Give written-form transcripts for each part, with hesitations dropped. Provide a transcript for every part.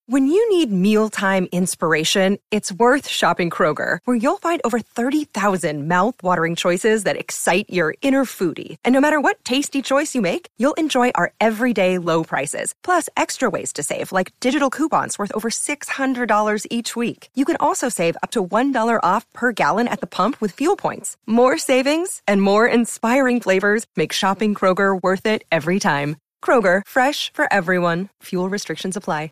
When you need mealtime inspiration, it's worth shopping Kroger, where you'll find over 30,000 mouth-watering choices that excite your inner foodie. And no matter what tasty choice you make, you'll enjoy our everyday low prices, plus extra ways to save, like digital coupons worth over $600 each week. You can also save up to $1 off per gallon at the pump with fuel points. More savings and more inspiring flavors make shopping Kroger worth it every time. Kroger, fresh for everyone. Fuel restrictions apply.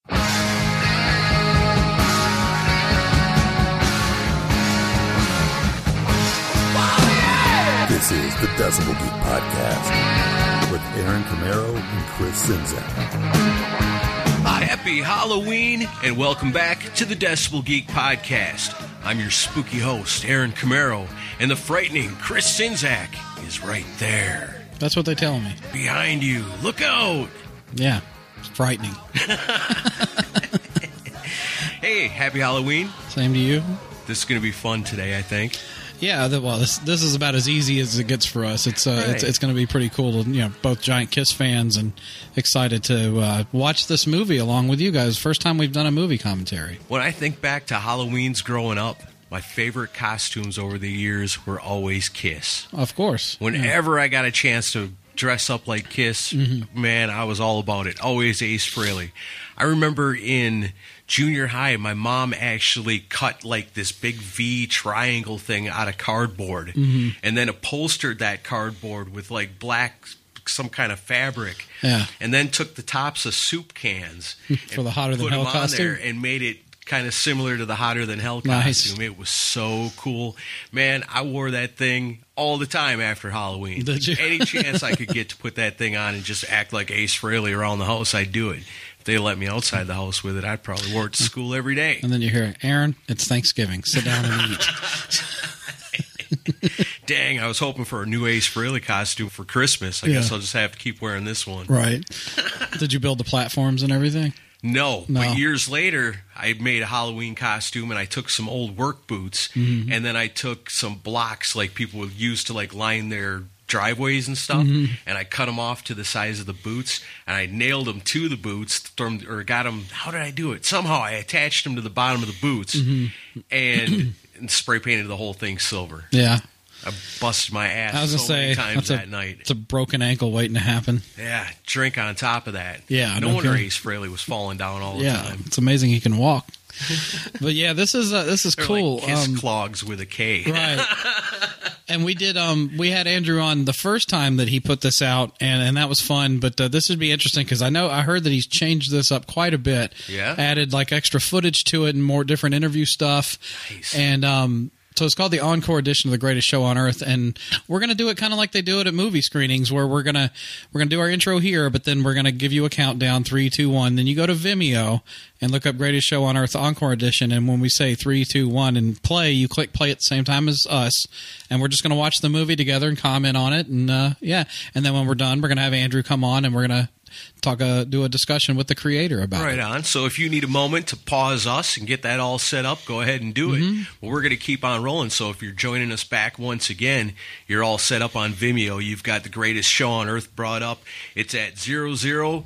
This is the Decibel Geek Podcast with Aaron Camaro and Chris Czynszak. Happy Halloween and welcome back to the Decibel Geek Podcast. I'm your spooky host, Aaron Camaro, and the frightening Chris Czynszak is right there. That's what they tell me. Behind you. Look out. Yeah, it's frightening. Hey, happy Halloween. Same to you. This is going to be fun today, I think. Yeah, well, this is about as easy as it gets for us. It's Right. it's going to be pretty cool to, both giant Kiss fans and excited to watch this movie along with you guys. First time we've done a movie commentary. When I think back to Halloween's growing up, my favorite costumes over the years were always Kiss. Of course. Whenever I got a chance to dress up like Kiss, man, I was all about it. Always Ace Frehley. I remember in junior high, my mom actually cut like this big V triangle thing out of cardboard and then upholstered that cardboard with like black, some kind of fabric. Yeah. And then took the tops of soup cans For the Hotter Than put Hell them on costume? there and made it kind of similar to the Hotter Than Hell Nice. costume. It was so cool. Man, I wore that thing all the time after Halloween. Did you? Any chance I could get to put that thing on and just act like Ace Frehley around the house, I'd do it. If they let me outside the house with it, I'd probably wear it to school every day. And then you hear, Aaron, it's Thanksgiving. Sit down and eat. Dang, I was hoping for a new Ace Frehley costume for Christmas. I guess I'll just have to keep wearing this one. Right. Did you build the platforms and everything? No, No. but years later, I made a Halloween costume, and I took some old work boots, and then I took some blocks like people would use to like line their driveways and stuff, and I cut them off to the size of the boots, and I nailed them to the boots, or got them. How did I do it? Somehow I attached them to the bottom of the boots, and spray painted the whole thing silver. Yeah. I busted my ass I was going to so many say, times that night. it's a broken ankle waiting to happen. Yeah, drink on top of that. Yeah, no no wonder kidding. Ace Frehley was falling down all the Yeah, time. it's amazing he can walk. But yeah, this is They're cool. like Kiss clogs with a K. Right. And we did we had Andrew on the first time that he put this out, and that was fun, but this would be interesting because I heard that he's changed this up quite a bit. Yeah. Added like extra footage to it and more different interview stuff. Nice. And so it's called the Encore Edition of The Greatest Show on Earth, and we're going to do it kind of like they do it at movie screenings, where we're gonna do our intro here, but then we're going to give you a countdown, 3, 2, 1. Then you go to Vimeo and look up Greatest Show on Earth Encore Edition, and when we say 3, 2, 1 and play, you click play at the same time as us, and we're just going to watch the movie together and comment on it, and and then when we're done, we're going to have Andrew come on, and we're going to do a discussion with the creator about Right it. on. So if you need a moment to pause us and get that all set up, go ahead and do it. Well, we're going to keep on rolling. So if you're joining us back once again, you're all set up on Vimeo. You've got the Greatest Show on Earth brought up. It's at 0000.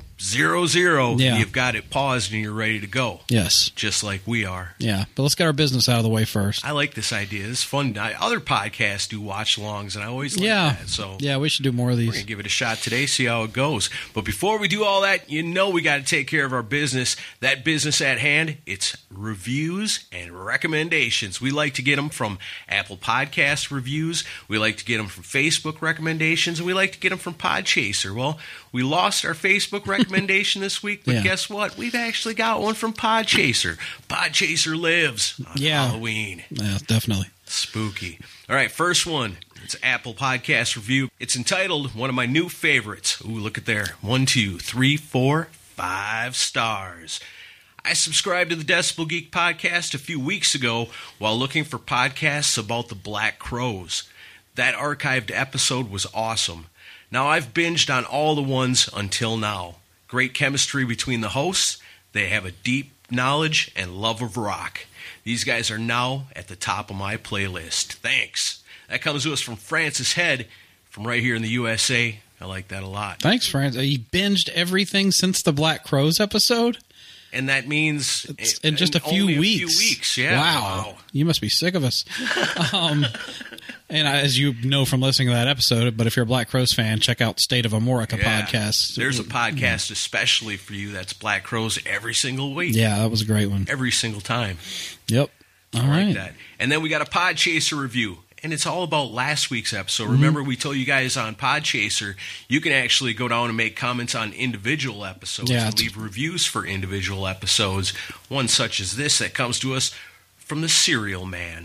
Yeah. You've got it paused and you're ready to go. Yes. Just like we are. Yeah, but let's get our business out of the way first. I like this idea. It's fun. Other podcasts do watch-alongs, and I always like that. So yeah, we should do more of we're these. going to give it a shot today, see how it goes. But before we do all that, we got to take care of our business. That business at hand, it's reviews and recommendations. We like to get them from Apple Podcast reviews. We like to get them from Facebook recommendations. And we like to get them from Podchaser. Well, we lost our Facebook recommendation this week, but Yeah. guess what? We've actually got one from Podchaser. Podchaser lives on Halloween. Yeah, definitely. Spooky. All right, first one. It's Apple Podcast review. It's entitled one of my new favorites. Ooh, look at there. 1, 2, 3, 4, 5 stars. I subscribed to the Decibel Geek podcast a few weeks ago while looking for podcasts about the Black Crowes. That archived episode was awesome. Now I've binged on all the ones until now. Great chemistry between the hosts. They have a deep knowledge and love of rock. These guys are now at the top of my playlist. Thanks. That comes to us from Francis Head from right here in the USA. I like that a lot. Thanks, Franz. You binged everything since the Black Crowes episode? And that means in just a few only weeks. A few weeks, yeah. Wow. You must be sick of us. And as you know from listening to that episode, but if you're a Black Crowes fan, check out State of Amorica podcast. There's a podcast especially for you that's Black Crowes every single week. Yeah, that was a great one. Every single time. Yep. All right. Like that. And then we got a Podchaser review. And it's all about last week's episode. Remember, we told you guys on Podchaser, you can actually go down and make comments on individual episodes and leave reviews for individual episodes. One such as this that comes to us from the Cereal Man.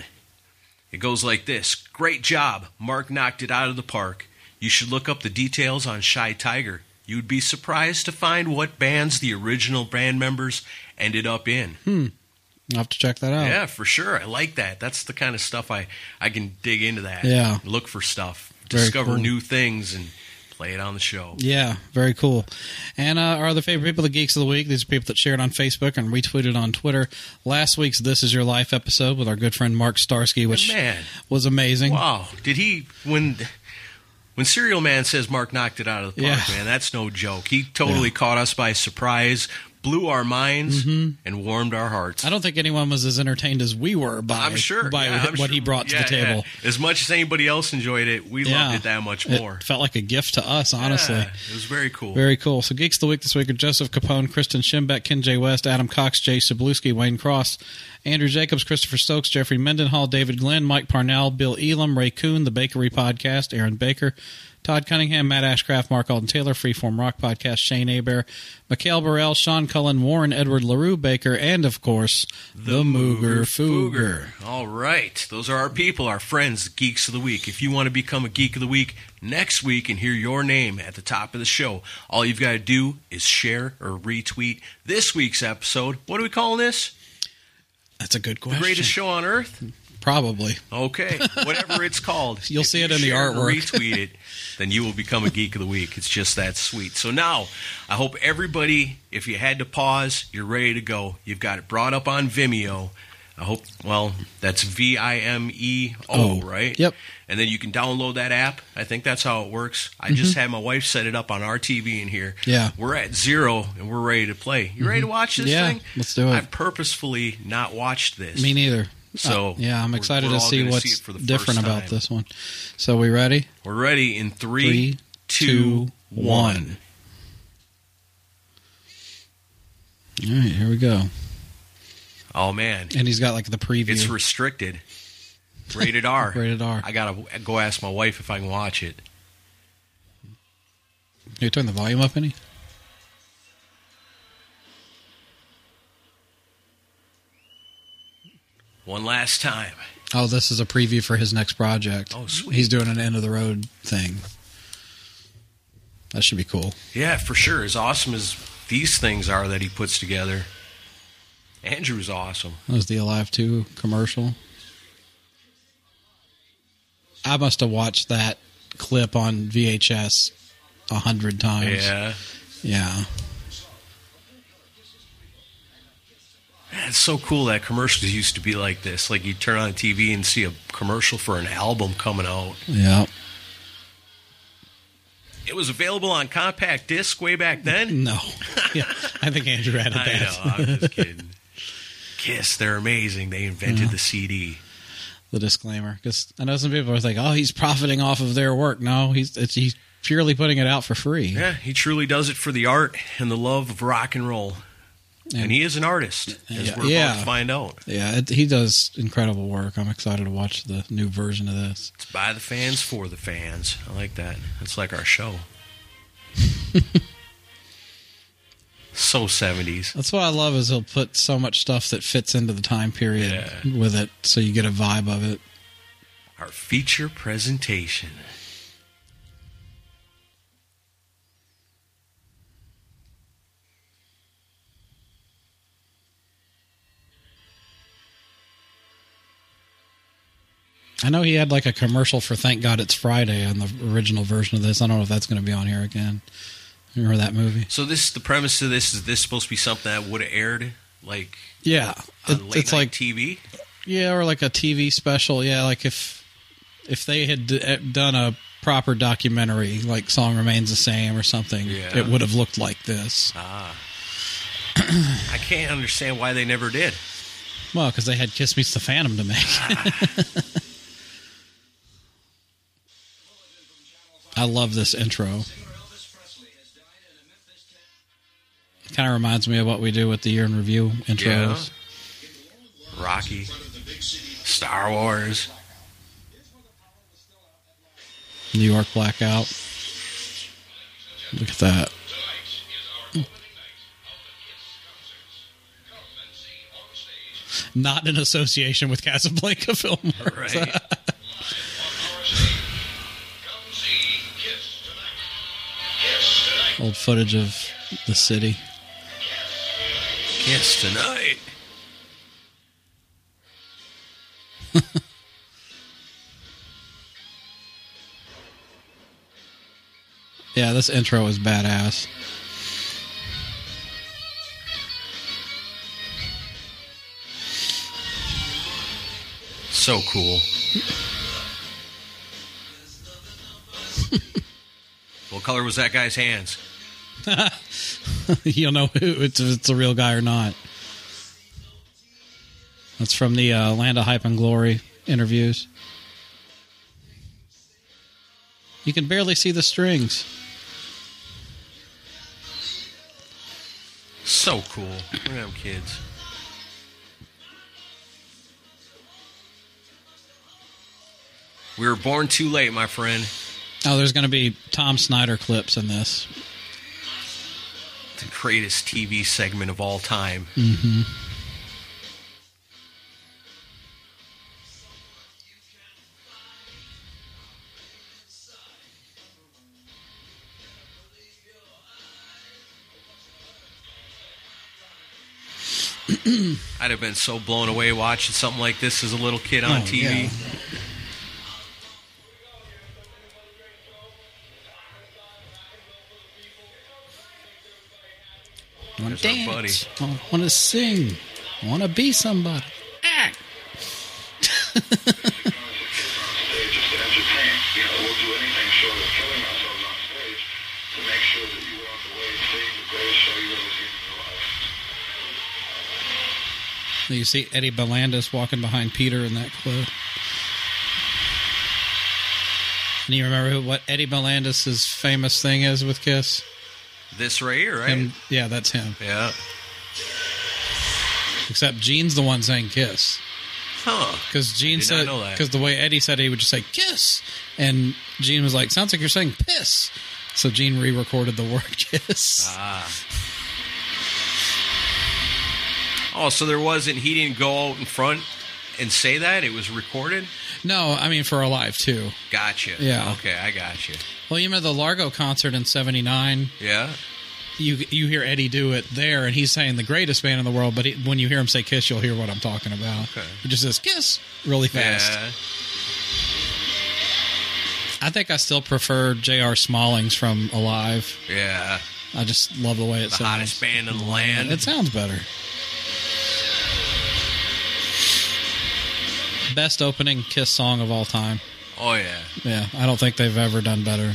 It goes like this. Great job. Mark knocked it out of the park. You should look up the details on Shy Tiger. You would be surprised to find what bands the original band members ended up in. I'll have to check that out. Yeah, for sure. I like that. That's the kind of stuff I can dig into that. Yeah. Look for stuff. Very Discover cool. new things and play it on the show. Yeah, very cool. And our other favorite people, the Geeks of the Week, these are people that shared on Facebook and retweeted on Twitter last week's This Is Your Life episode with our good friend Mark Starsky, which was amazing. Wow. Did he, when Cereal Man says Mark knocked it out of the park, man, that's no joke. He totally caught us by surprise, blew our minds, and warmed our hearts. I don't think anyone was as entertained as we were by what he brought to the table. Yeah. As much as anybody else enjoyed it, we loved it that much more. It felt like a gift to us, honestly. Yeah, it was very cool. Very cool. So Geeks of the Week this week are Joseph Capone, Kristen Schimbeck, Ken J. West, Adam Cox, Jay Sabluski, Wayne Cross, Andrew Jacobs, Christopher Stokes, Jeffrey Mendenhall, David Glenn, Mike Parnell, Bill Elam, Ray Kuhn, The Bakery Podcast, Aaron Baker, Todd Cunningham, Matt Ashcraft, Mark Alden Taylor, Freeform Rock Podcast, Shane Aber, Mikhail Burrell, Sean Cullen, Warren Edward LaRue Baker, and, of course, the Mooger Fooger. All right. Those are our people, our friends, Geeks of the Week. If you want to become a Geek of the Week next week and hear your name at the top of the show, all you've got to do is share or retweet this week's episode. What are we calling this? That's a good question. The greatest show on earth? Probably. Okay. Whatever it's called. You'll see it in the artwork. Retweet it, then you will become a Geek of the Week. It's just that sweet. So now, I hope everybody, if you had to pause, you're ready to go. You've got it brought up on Vimeo. I hope, that's Vimeo, right? Yep. And then you can download that app. I think that's how it works. I just had my wife set it up on our TV in here. Yeah. We're at 0, and we're ready to play. You ready to watch this thing? Let's do it. I've purposefully not watched this. Me neither. So I'm excited to see what's different about time. this one. So we ready? We're ready in 3, 2, 1. All right, here we go. Oh, man. And he's got like the preview. It's restricted. Rated R. Rated R. I got to go ask my wife if I can watch it. Can you turn the volume up any? One last time. Oh, this is a preview for his next project. Oh, sweet. He's doing an end-of-the-road thing. That should be cool. Yeah, for sure. As awesome as these things are that he puts together, Andrew's awesome. That was the Alive 2 commercial. I must have watched that clip on VHS 100 times. Yeah. Yeah. It's so cool that commercials used to be like this. Like, you turn on the TV and see a commercial for an album coming out. Yeah. It was available on compact disc way back then? No. Yeah, I think Andrew added that. I know, I'm just kidding. Kiss, they're amazing. They invented the CD. The disclaimer. Because I know some people are like, oh, he's profiting off of their work. No, he's purely putting it out for free. Yeah, he truly does it for the art and the love of rock and roll. And he is an artist, as we're about to find out. Yeah, he does incredible work. I'm excited to watch the new version of this. It's by the fans, for the fans. I like that. It's like our show. So 70s. That's what I love is he'll put so much stuff that fits into the time period with it, so you get a vibe of it. Our feature presentation. I know he had like a commercial for Thank God It's Friday on the original version of this. I don't know if that's going to be on here again. Remember that movie? So the premise of this, is this supposed to be something that would have aired like it's on late night like TV? Yeah, or like a TV special. Yeah, like if they had done a proper documentary like Song Remains the Same or something, it would have looked like this. I can't understand why they never did. Well, because they had Kiss Meets the Phantom to make. I love this intro. It kind of reminds me of what we do with the Year in Review intros. Yeah. Rocky. Star Wars. New York Blackout. Look at that. Not in association with Casablanca film. Right. Old footage of the city. Kiss tonight. Yeah, this intro is badass. So cool. What color was that guy's hands? You'll know if it's a real guy or not. That's from the Land of Hype and Glory interviews. You can barely see the strings. So cool. Look at them kids. We were born too late, my friend. Oh, there's going to be Tom Snyder clips in this. The greatest TV segment of all time. Mm-hmm. I'd have been so blown away watching something like this as a little kid on TV. Yeah. I want to There's our dance. I want to sing. I want to be somebody. Act. You see Eddie Berlandis walking behind Peter in that clip. And you remember what Eddie Berlandis' famous thing is with Kiss? This right here, right? Him, yeah, that's him. Yeah. Except Gene's the one saying Kiss. Huh. Because Gene Did not said, know that. because the way Eddie said it, he would just say Kiss. And Gene was like, sounds like you're saying piss. So Gene re-recorded the word Kiss. Ah. Oh, so he didn't go out in front and say that? It was recorded? No, I mean for Alive, too. Gotcha. Yeah. Okay, I got you. Well, you remember the Largo concert in 79? Yeah? You hear Eddie do it there, and he's saying the greatest band in the world, but when you hear him say Kiss, you'll hear what I'm talking about. Okay. He just says Kiss really fast. Yeah. I think I still prefer J.R. Smalling's from Alive. Yeah. I just love the way it The sounds. hottest band in the land. It sounds better. Best opening Kiss song of all time. Oh, yeah. Yeah, I don't think they've ever done better.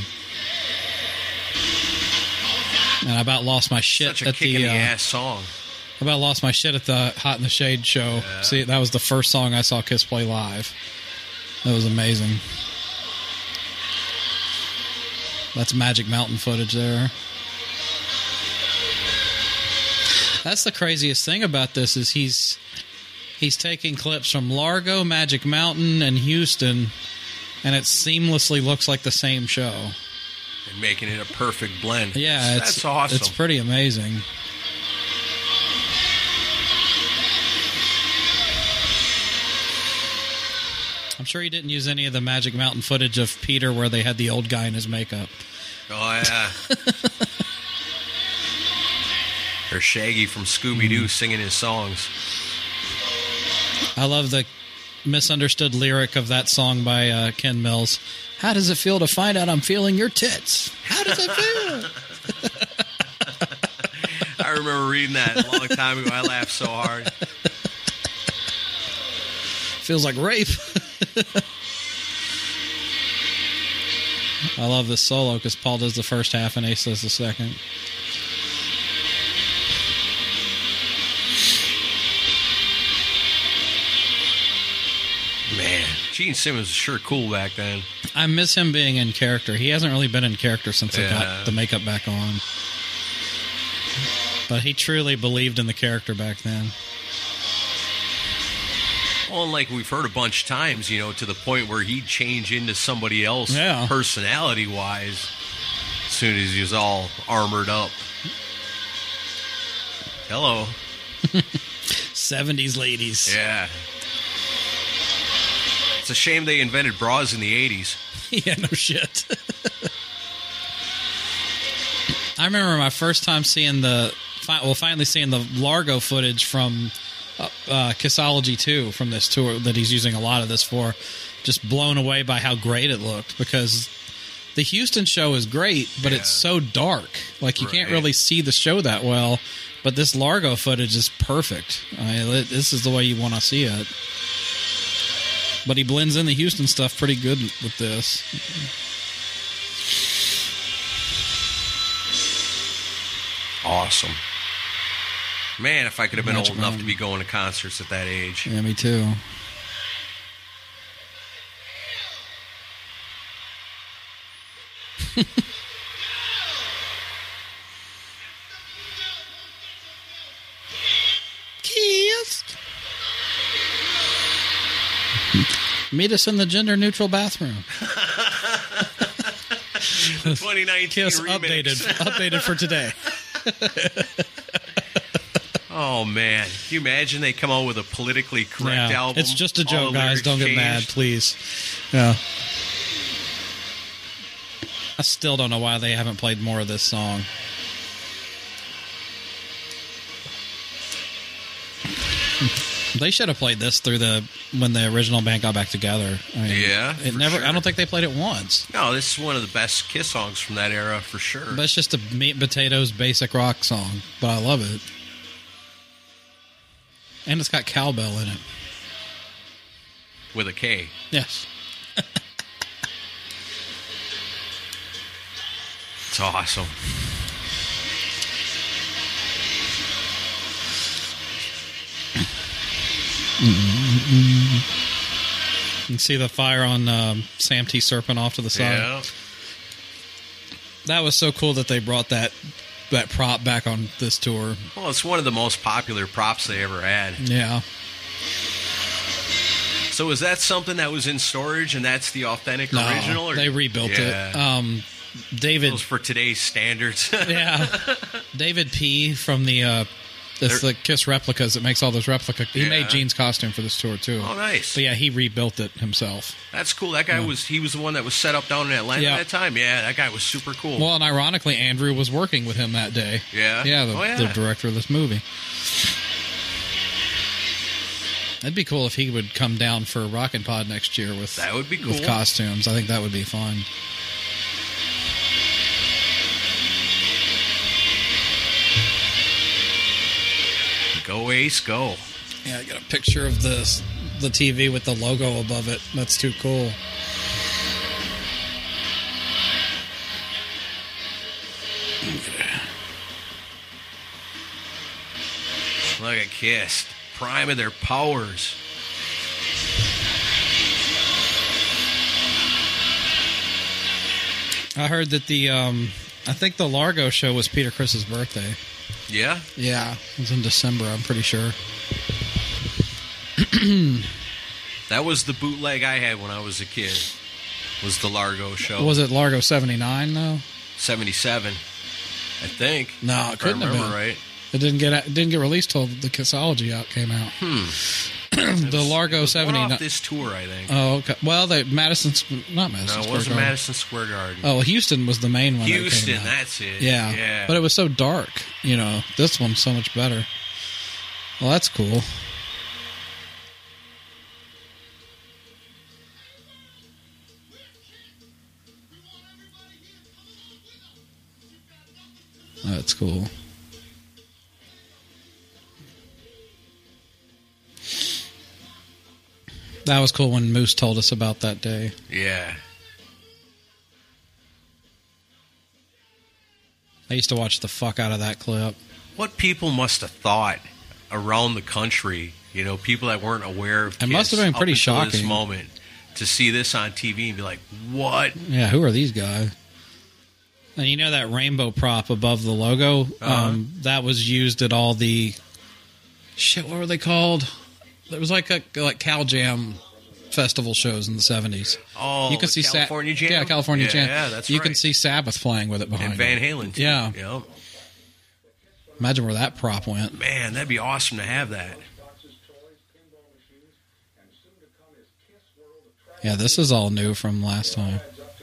And I about lost my shit Such a at kick the in the ass song. I about lost my shit at the Hot in the Shade show. Yeah. See, that was the first song I saw Kiss play live. That was amazing. That's Magic Mountain footage there. That's the craziest thing about this is he's taking clips from Largo, Magic Mountain, and Houston, and it seamlessly looks like the same show. And making it a perfect blend. Yeah, That's awesome. It's pretty amazing. I'm sure he didn't use any of the Magic Mountain footage of Peter where they had the old guy in his makeup. Oh, yeah. Or Shaggy from Scooby-Doo singing his songs. I love the misunderstood lyric of that song by Ken Mills. How does it feel to find out I'm feeling your tits? How does it feel? I remember reading that a long time ago. I laughed so hard. Feels like rape. I love this solo because Paul does the first half and Ace does the second. Gene Simmons was sure cool back then. I miss him being in character. He hasn't really been in character since they got the makeup back on. But he truly believed in the character back then. Well, and like we've heard a bunch of times, to the point where he'd change into somebody else personality-wise as soon as he was all armored up. Hello. 70s ladies. Yeah. It's a shame they invented bras in the 80s. Yeah, no shit. I remember my first time finally seeing the Largo footage from Kissology 2 from this tour that he's using a lot of this for. Just blown away by how great it looked, because the Houston show is great, but it's so dark. Like, you can't really see the show that well, but this Largo footage is perfect. This is the way you want to see it. But he blends in the Houston stuff pretty good with this. Awesome. Man, if I could have been old enough to be going to concerts at that age. Yeah, me too. Kiss. Meet us in the gender-neutral bathroom. 2019 Kiss remix. updated for today. Oh, man. Can you imagine they come out with a politically correct album? It's just a joke, guys. Don't get mad, please. Yeah. I still don't know why they haven't played more of this song. They should have played this when the original band got back together. I mean, I don't think they played it once. No, this is one of the best Kiss songs from that era for sure. But it's just a meat and potatoes basic rock song, but I love it. And it's got cowbell in it. With a K. Yes. It's awesome. You can see the fire on Sam T. Serpent off to the side. Yeah. That was so cool that they brought that prop back on this tour. Well, it's one of the most popular props they ever had. Yeah. So is that something that was in storage and that's the authentic original? Or? They rebuilt it. David... Those for today's standards. Yeah. David P. from the Kiss Replicas that makes all those replicas. He made Gene's costume for this tour, too. Oh, nice. But yeah, he rebuilt it himself. That's cool. That guy was the one that was set up down in Atlanta at that time. Yeah, that guy was super cool. Well, and ironically, Andrew was working with him that day. Yeah? Yeah, the director of this movie. That'd be cool if he would come down for Rockin' Pod next year with that would be cool. With costumes. I think that would be fun. Go Ace, go. Yeah, I got a picture of the TV with the logo above it. That's too cool. Look at Kiss. Prime of their powers. I heard that I think the Largo show was Peter Criss's birthday. Yeah? Yeah, it was in December, I'm pretty sure. That was the bootleg I had when I was a kid. Was the Largo show. Was it Largo 79 though? 77, I think. No, it couldn't have been. Right. It didn't get released till the Kissology came out. The Largo 79. Off this tour, I think. Oh, okay. Well, not Madison Square Garden. No, it wasn't Madison Square Garden. Oh, Houston was the main one. Houston, that came out. That's it. Yeah, but it was so dark. This one's so much better. Well, that's cool. That's cool. That was cool when Moose told us about that day. Yeah. I used to watch the fuck out of that clip. What people must have thought around the country, people that weren't aware of Kiss it must have been pretty up until shocking. This moment. to see this on TV and be like, what? Yeah, who are these guys? And you know that rainbow prop above the logo? That was used at all the... Shit, what were they called? There was like Cal Jam festival shows in the 70s. Oh, you can see California Jam? Yeah, California Jam. Yeah, that's you right. can see Sabbath playing with it behind And Van it. Halen, too. Yeah. Yep. Imagine where that prop went. Man, that'd be awesome to have that. Yeah, this is all new from last time.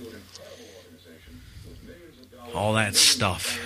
All that stuff.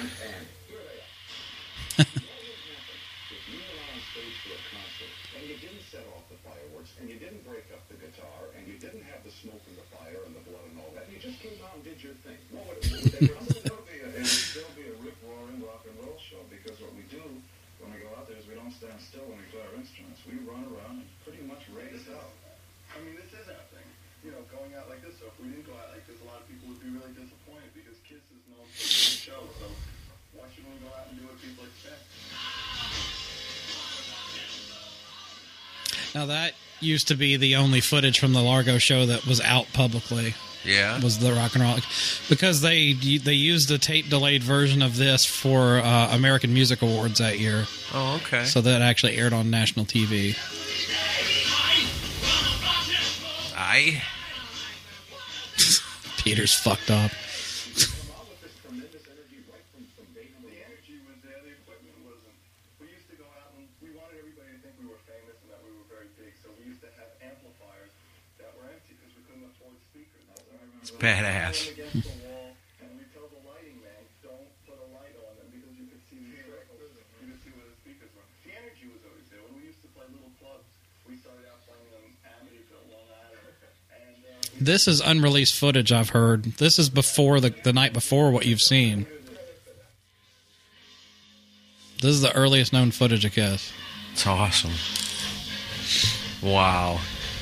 Now that used to be the only footage from the Largo show that was out publicly. Yeah. Was the Rock and Roll, because they used the tape delayed version of this for American Music Awards that year. Oh, okay. So that actually aired on national TV. Peter's fucked up. It's badass. This is unreleased footage I've heard. This is before the night before what you've seen. This is the earliest known footage of Kiss. It's awesome. Wow.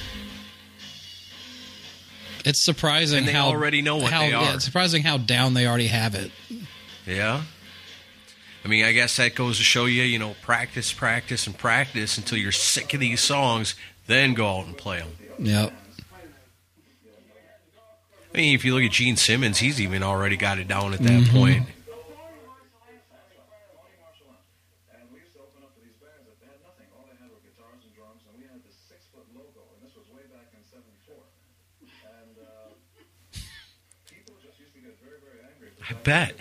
It's surprising and they how already know what they are. Yeah, it's surprising how down they already have it. Yeah. I mean, I guess that goes to show you, practice, practice, and practice until you're sick of these songs, then go out and play them. Yep. I mean, if you look at Gene Simmons, he's even already got it down at that point. I bet.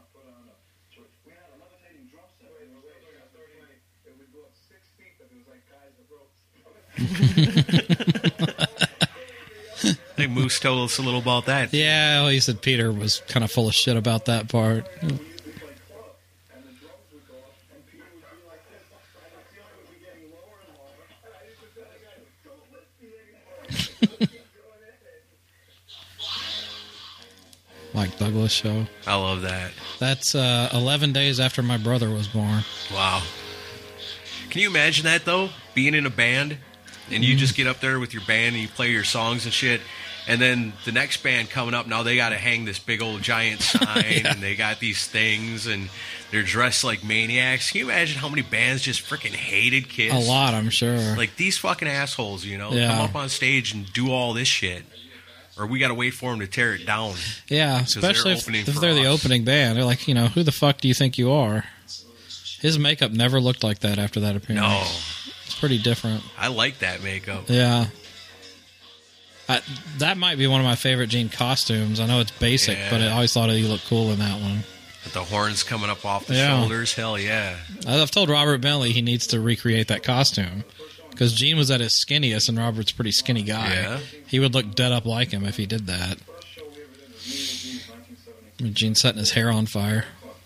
I think Moose told us a little about that. Yeah, well, he said Peter was kind of full of shit about that part. Mike Douglas show. I love that. That's 11 days after my brother was born. Wow. Can you imagine that, though? Being in a band, and you just get up there with your band and you play your songs and shit, and then the next band coming up, now they got to hang this big old giant sign, Yeah. and they got these things, and they're dressed like maniacs. Can you imagine how many bands just freaking hated Kiss? A lot, I'm sure. Like, these fucking assholes, Yeah. come up on stage and do all this shit. Or we got to wait for them to tear it down. Yeah, especially they're opening if for they're the us. opening band. They're like, who the fuck do you think you are? His makeup never looked like that after that appearance. No. It's pretty different. I like that makeup. Yeah. That might be one of my favorite Gene costumes. I know it's basic, Yeah. but I always thought he looked cool in that one. With the horns coming up off the Yeah. shoulders. Hell yeah. I've told Robert Bentley he needs to recreate that costume. Because Gene was at his skinniest, and Robert's a pretty skinny guy. Yeah. He would look dead up like him if he did that. Gene's setting his hair on fire.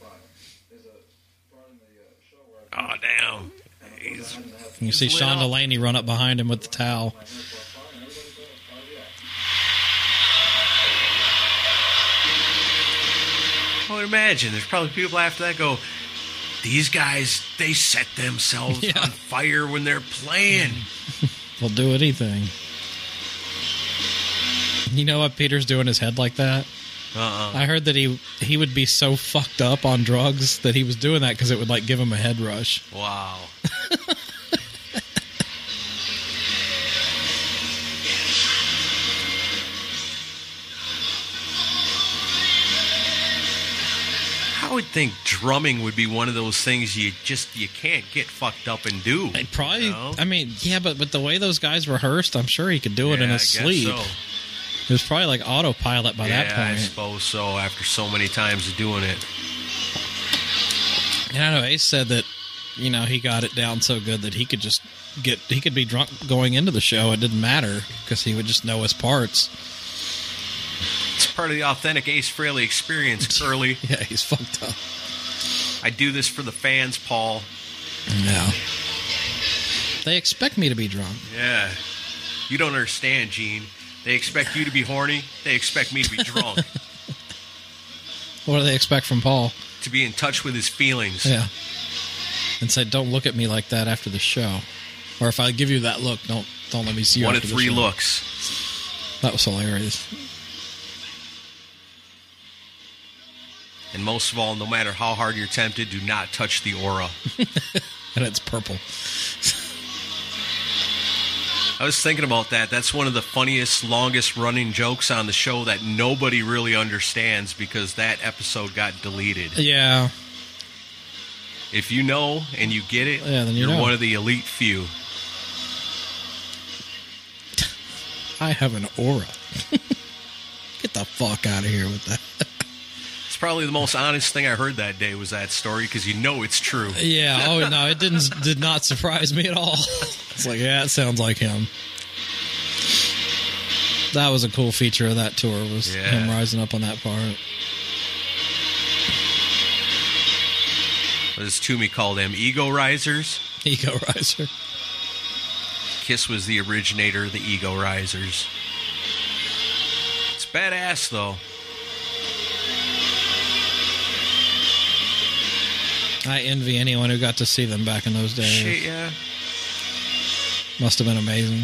Oh, damn. You see lit Sean up. Delaney run up behind him with the towel. I would imagine there's probably people after that go, these guys, they set themselves Yeah. on fire when they're playing. They'll do anything. You know what Peter's doing his head like that? I heard that he would be so fucked up on drugs that he was doing that because it would give him a head rush. Wow. think drumming would be one of those things you can't get fucked up and do. I'd probably, you know? I mean, yeah, but with the way those guys rehearsed, I'm sure he could do it in his I sleep. guess so. It was probably like autopilot by that point. I suppose so, after so many times of doing it. And I know Ace said that, you know, he got it down so good that he could just he could be drunk going into the show. It didn't matter because he would just know his parts. It's part of the authentic Ace Frehley experience, Curly. Yeah, he's fucked up. I do this for the fans, Paul. No. They expect me to be drunk. Yeah. You don't understand, Gene. They expect you to be horny. They expect me to be drunk. What do they expect from Paul? To be in touch with his feelings. Yeah. And say, don't look at me like that after the show. Or if I give you that look, don't let me see you One after of the three show. looks. That was hilarious. And most of all, no matter how hard you're tempted, do not touch the aura. And it's purple. I was thinking about that. That's one of the funniest, longest running jokes on the show that nobody really understands because that episode got deleted. Yeah. If you know and you get it, Yeah, then you you're know. one of the elite few. I have an aura. Get the fuck out of here with that. It's probably the most honest thing I heard that day was that story because you know it's true. Yeah, oh no, it did not surprise me at all. It's like, yeah, it sounds like him. That was a cool feature of that tour, was him rising up on that part. What does Toomey call them? Ego risers? Ego riser. Kiss was the originator of the ego risers. It's badass, though. I envy anyone who got to see them back in those days. Shit, yeah. Must have been amazing.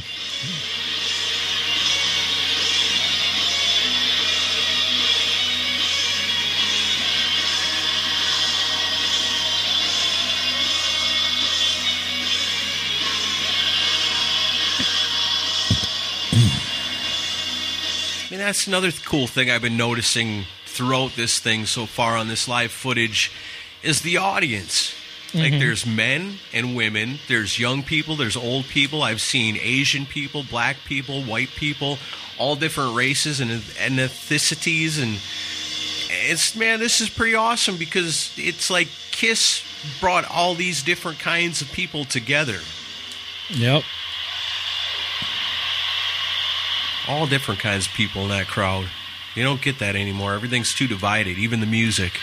I mean, that's another cool thing I've been noticing throughout this thing so far on this live footage is the audience. Like, there's men and women, there's young people, there's old people. I've seen Asian people, black people, white people, all different races and ethnicities. And it's, man, this is pretty awesome because it's like Kiss brought all these different kinds of people together. Yep. All different kinds of people in that crowd. You don't get that anymore. Everything's too divided, even the music.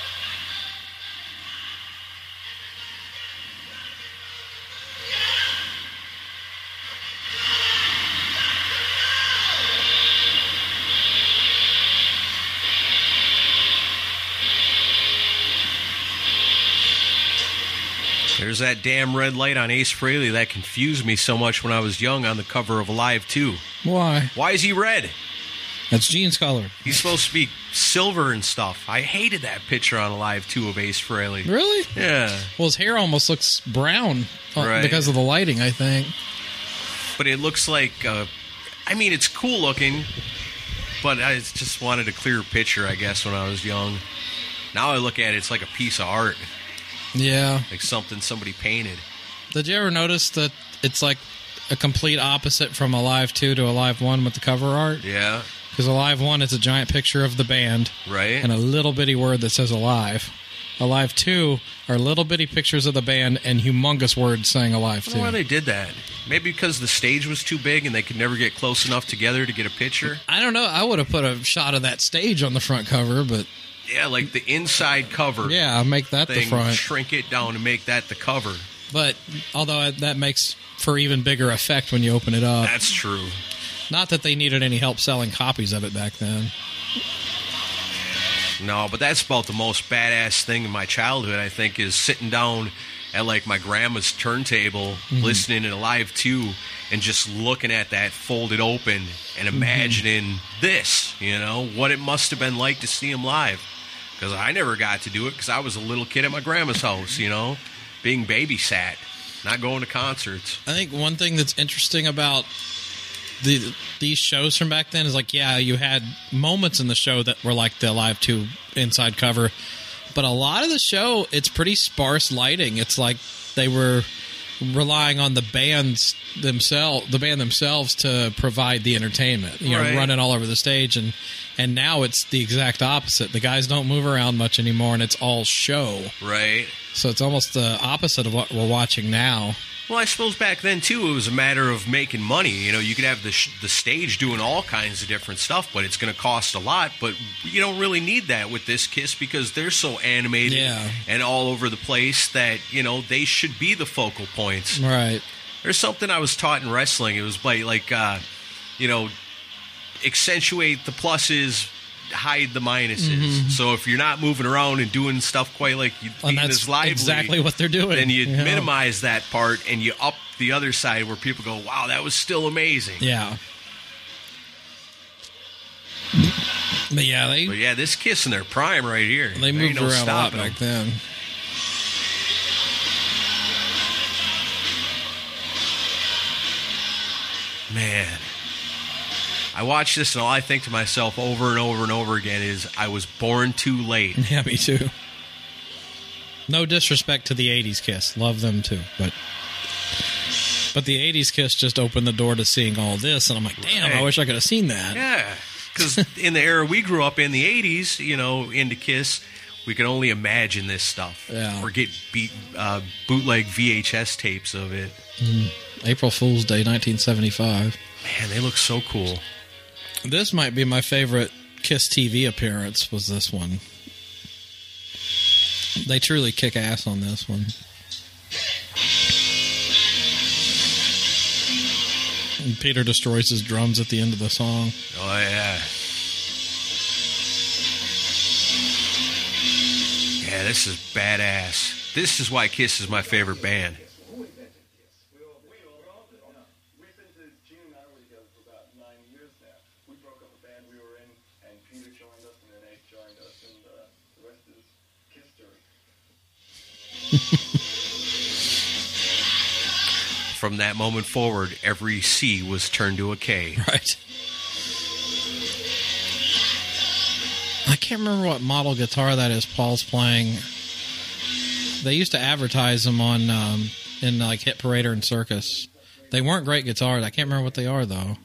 There's that damn red light on Ace Frehley that confused me so much when I was young on the cover of Alive 2. Why? Why is he red? That's Gene's color. He's supposed to be silver and stuff. I hated that picture on Alive 2 of Ace Frehley. Really? Yeah. Well, his hair almost looks brown Right. because of the lighting, I think. But it looks like, I mean, it's cool looking, but I just wanted a clearer picture, I guess, when I was young. Now I look at it, it's like a piece of art, Yeah. like something somebody painted. Did you ever notice that it's like a complete opposite from Alive 2 to Alive 1 with the cover art? Yeah, Because Alive 1, it's a giant picture of the band right? and a little bitty word that says Alive. Alive 2 are little bitty pictures of the band and humongous words saying Alive I don't know why 2. they did that. Maybe because the stage was too big and they could never get close enough together to get a picture? I don't know. I would have put a shot of that stage on the front cover, but Yeah, like the inside cover yeah, make that the thing, front. shrink it down to make that the cover. But although that makes for even bigger effect when you open it up. That's true. Not that they needed any help selling copies of it back then. No, but that's about the most badass thing in my childhood, I think, is sitting down at, like, my grandma's turntable, listening to Alive 2, and just looking at that folded open and imagining this, you know, what it must have been like to see him live. Because I never got to do it because I was a little kid at my grandma's house, you know, being babysat, not going to concerts. I think one thing that's interesting about these shows from back then is like, yeah, you had moments in the show that were like the Alive 2 inside cover, But a lot of the show, it's pretty sparse lighting. It's like they were relying on the band themselves to provide the entertainment. You know, running all over the stage, and now it's the exact opposite. The guys don't move around much anymore, and it's all show. Right. So it's almost the opposite of what we're watching now. Well, I suppose back then, too, it was a matter of making money. You know, you could have the stage doing all kinds of different stuff, but it's going to cost a lot. But you don't really need that with this Kiss because they're so animated and all over the place that, you know, they should be the focal points. Right. There's something I was taught in wrestling. It was like you know, accentuate the pluses, hide the minuses. Mm-hmm. So if you're not moving around and doing stuff quite like you being as lively, exactly what they're doing. Then you minimize that part and you up the other side where people go, "Wow, that was still amazing." Yeah. But yeah, this Kiss in their prime right here. They moved around a lot back then. Man. I watch this and all I think to myself over and over and over again is, I was born too late. Yeah, me too. No disrespect to the 80s Kiss. Love them too. But the 80s Kiss just opened the door to seeing all this, and I'm like, damn, I wish I could have seen that. Yeah, because in the era we grew up in, the 80s, you know, into Kiss, we could only imagine this stuff. Yeah. Or get bootleg VHS tapes of it. April Fool's Day, 1975. Man, they look so cool. This might be my favorite Kiss TV appearance, was this one. They truly kick ass on this one. And Peter destroys his drums at the end of the song. Oh, yeah. Yeah, this is badass. This is why Kiss is my favorite band. From that moment forward, every C was turned to a K. Right. I can't remember what model guitar that is Paul's playing. They used to advertise them on in like Hit Parader and Circus. They weren't great guitars. I can't remember what they are, though.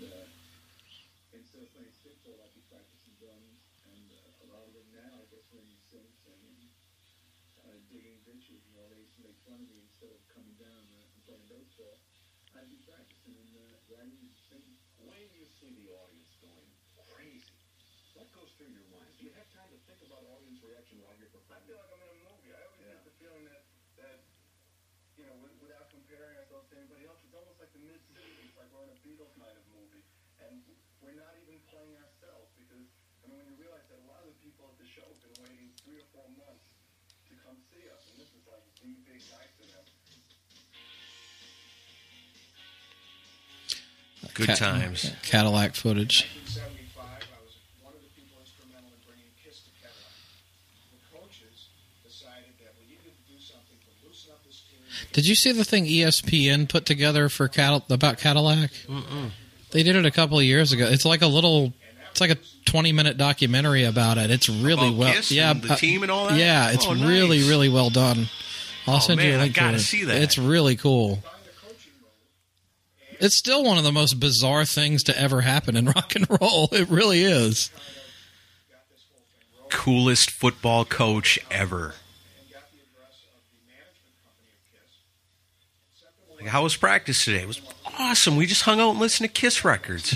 Good times. Cadillac footage. Did you see the thing ESPN put together for about Cadillac? Mm-mm. They did it a couple of years ago. It's like a 20-minute documentary about it. It's really about Kiss and the team and all that? Yeah, it's nice. really, really well done. I'll send you a link I gotta to it. see that. It's really cool. It's still one of the most bizarre things to ever happen in rock and roll. It really is. Coolest football coach ever. Like, how was practice today? It was awesome. We just hung out and listened to Kiss records.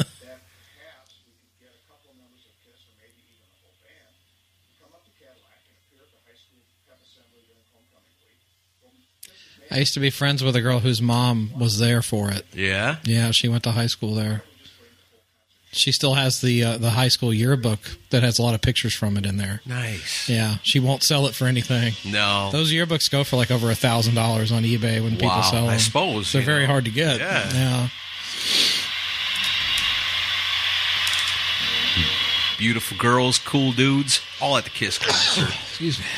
I used to be friends with a girl whose mom was there for it. Yeah? Yeah, she went to high school there. She still has the high school yearbook that has a lot of pictures from it in there. Nice. Yeah, she won't sell it for anything. No. Those yearbooks go for like over $1,000 on eBay when people sell them. I suppose. They're very hard to get. Yeah. Beautiful girls, cool dudes, all at the Kiss concert. Excuse me.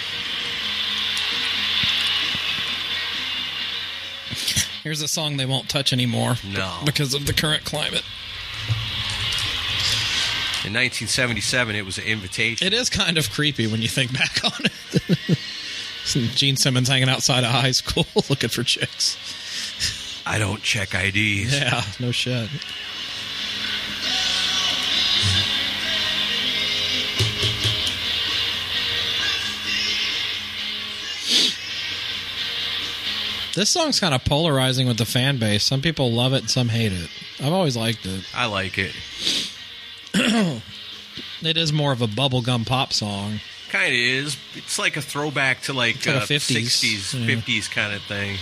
Here's a song they won't touch anymore. No. Because of the current climate. In 1977, it was an invitation. It is kind of creepy when you think back on it. Gene Simmons hanging outside of high school looking for chicks. I don't check IDs. Yeah, no shit. This song's kind of polarizing with the fan base. Some people love it and some hate it. I've always liked it. I like it. It is more of a bubblegum pop song. Kind of is. It's like a throwback to like It's like a 50s. 60s, Yeah. 50s kind of thing.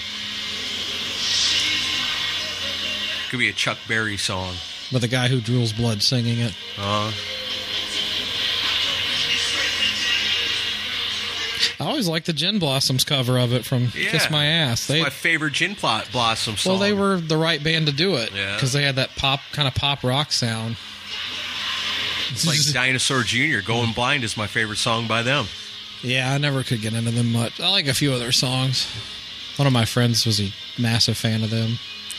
Could be a Chuck Berry song. With a guy who drools blood singing it. I always liked the Gin Blossoms cover of it from Kiss My Ass. It's my favorite Gin Blossom song. Well, they were the right band to do it Yeah. because they had that kind of pop rock sound. It's like Dinosaur Jr. Going Blind is my favorite song by them. Yeah, I never could get into them much. I like a few of their songs. One of my friends was a massive fan of them.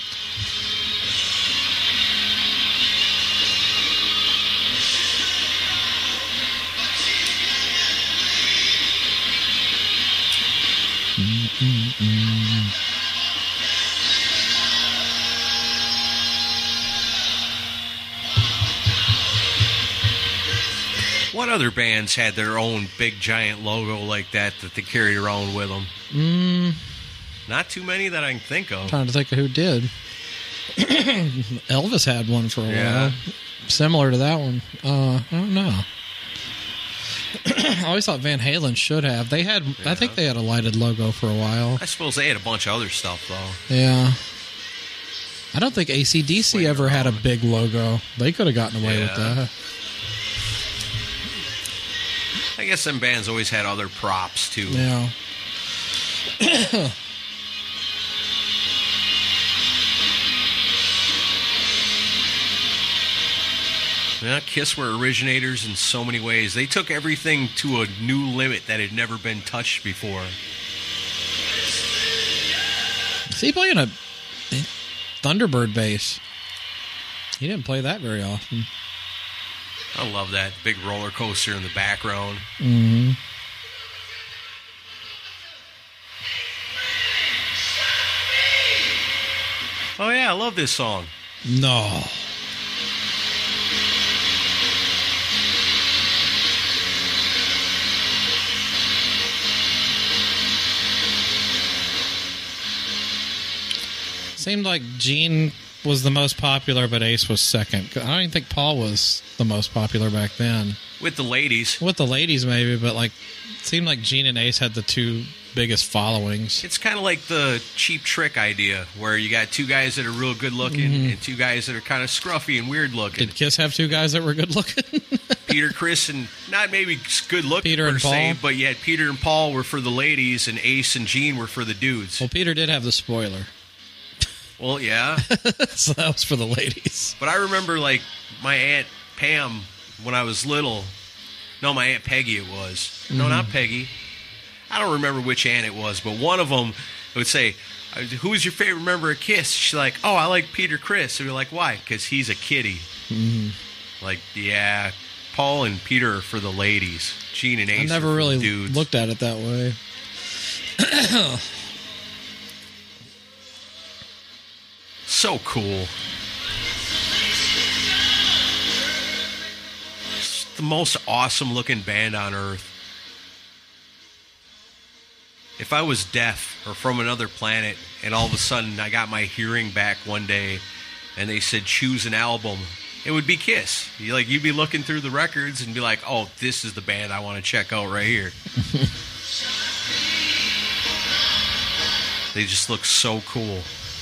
What other bands had their own big giant logo like that they carried around with them? Not too many that I can think of. Trying to think of who did. Elvis had one for a Yeah. while. Similar to that one. I don't know. I always thought Van Halen should have. They had. I think they had a lighted logo for a while. I suppose they had a bunch of other stuff, though. Yeah. I don't think AC/DC ever had a big logo. They could have gotten away with Yeah. that. I guess some bands always had other props, too. Yeah. Yeah, Kiss were originators in so many ways. They took everything to a new limit that had never been touched before. Is he playing a Thunderbird bass? He didn't play that very often. I love that big roller coaster in the background. Mm-hmm. Oh, yeah, I love this song. No. Seemed like Gene was the most popular, but Ace was second. I don't even think Paul was the most popular back then. With the ladies. With the ladies, maybe, but like, it seemed like Gene and Ace had the two biggest followings. It's kind of like the Cheap Trick idea, where you got two guys that are real good looking and two guys that are kind of scruffy and weird looking. Did Kiss have two guys that were good looking? Peter, Chris, and not maybe good looking Peter per and se, Paul? but yet Peter and Paul were for the ladies, and Ace and Gene were for the dudes. Well, Peter did have the spoiler, Well, yeah. so that was for the ladies. But I remember, like, my Aunt Pam, when I was little. No, my Aunt Peggy it was. No, not Peggy. I don't remember which aunt it was, but one of them would say, "Who was your favorite member of Kiss?" She's like, "Oh, I like Peter Criss." And we're like, "Why?" Because he's a kitty. Like, yeah, Paul and Peter are for the ladies. Gene and Ace I are never for really the dudes. looked at it that way. So cool. It's the most awesome looking band on earth. If I was deaf or from another planet and all of a sudden I got my hearing back one day and they said choose an album, it would be Kiss. You'd be looking through the records and be like, oh, this is the band I want to check out right here. They just look so cool.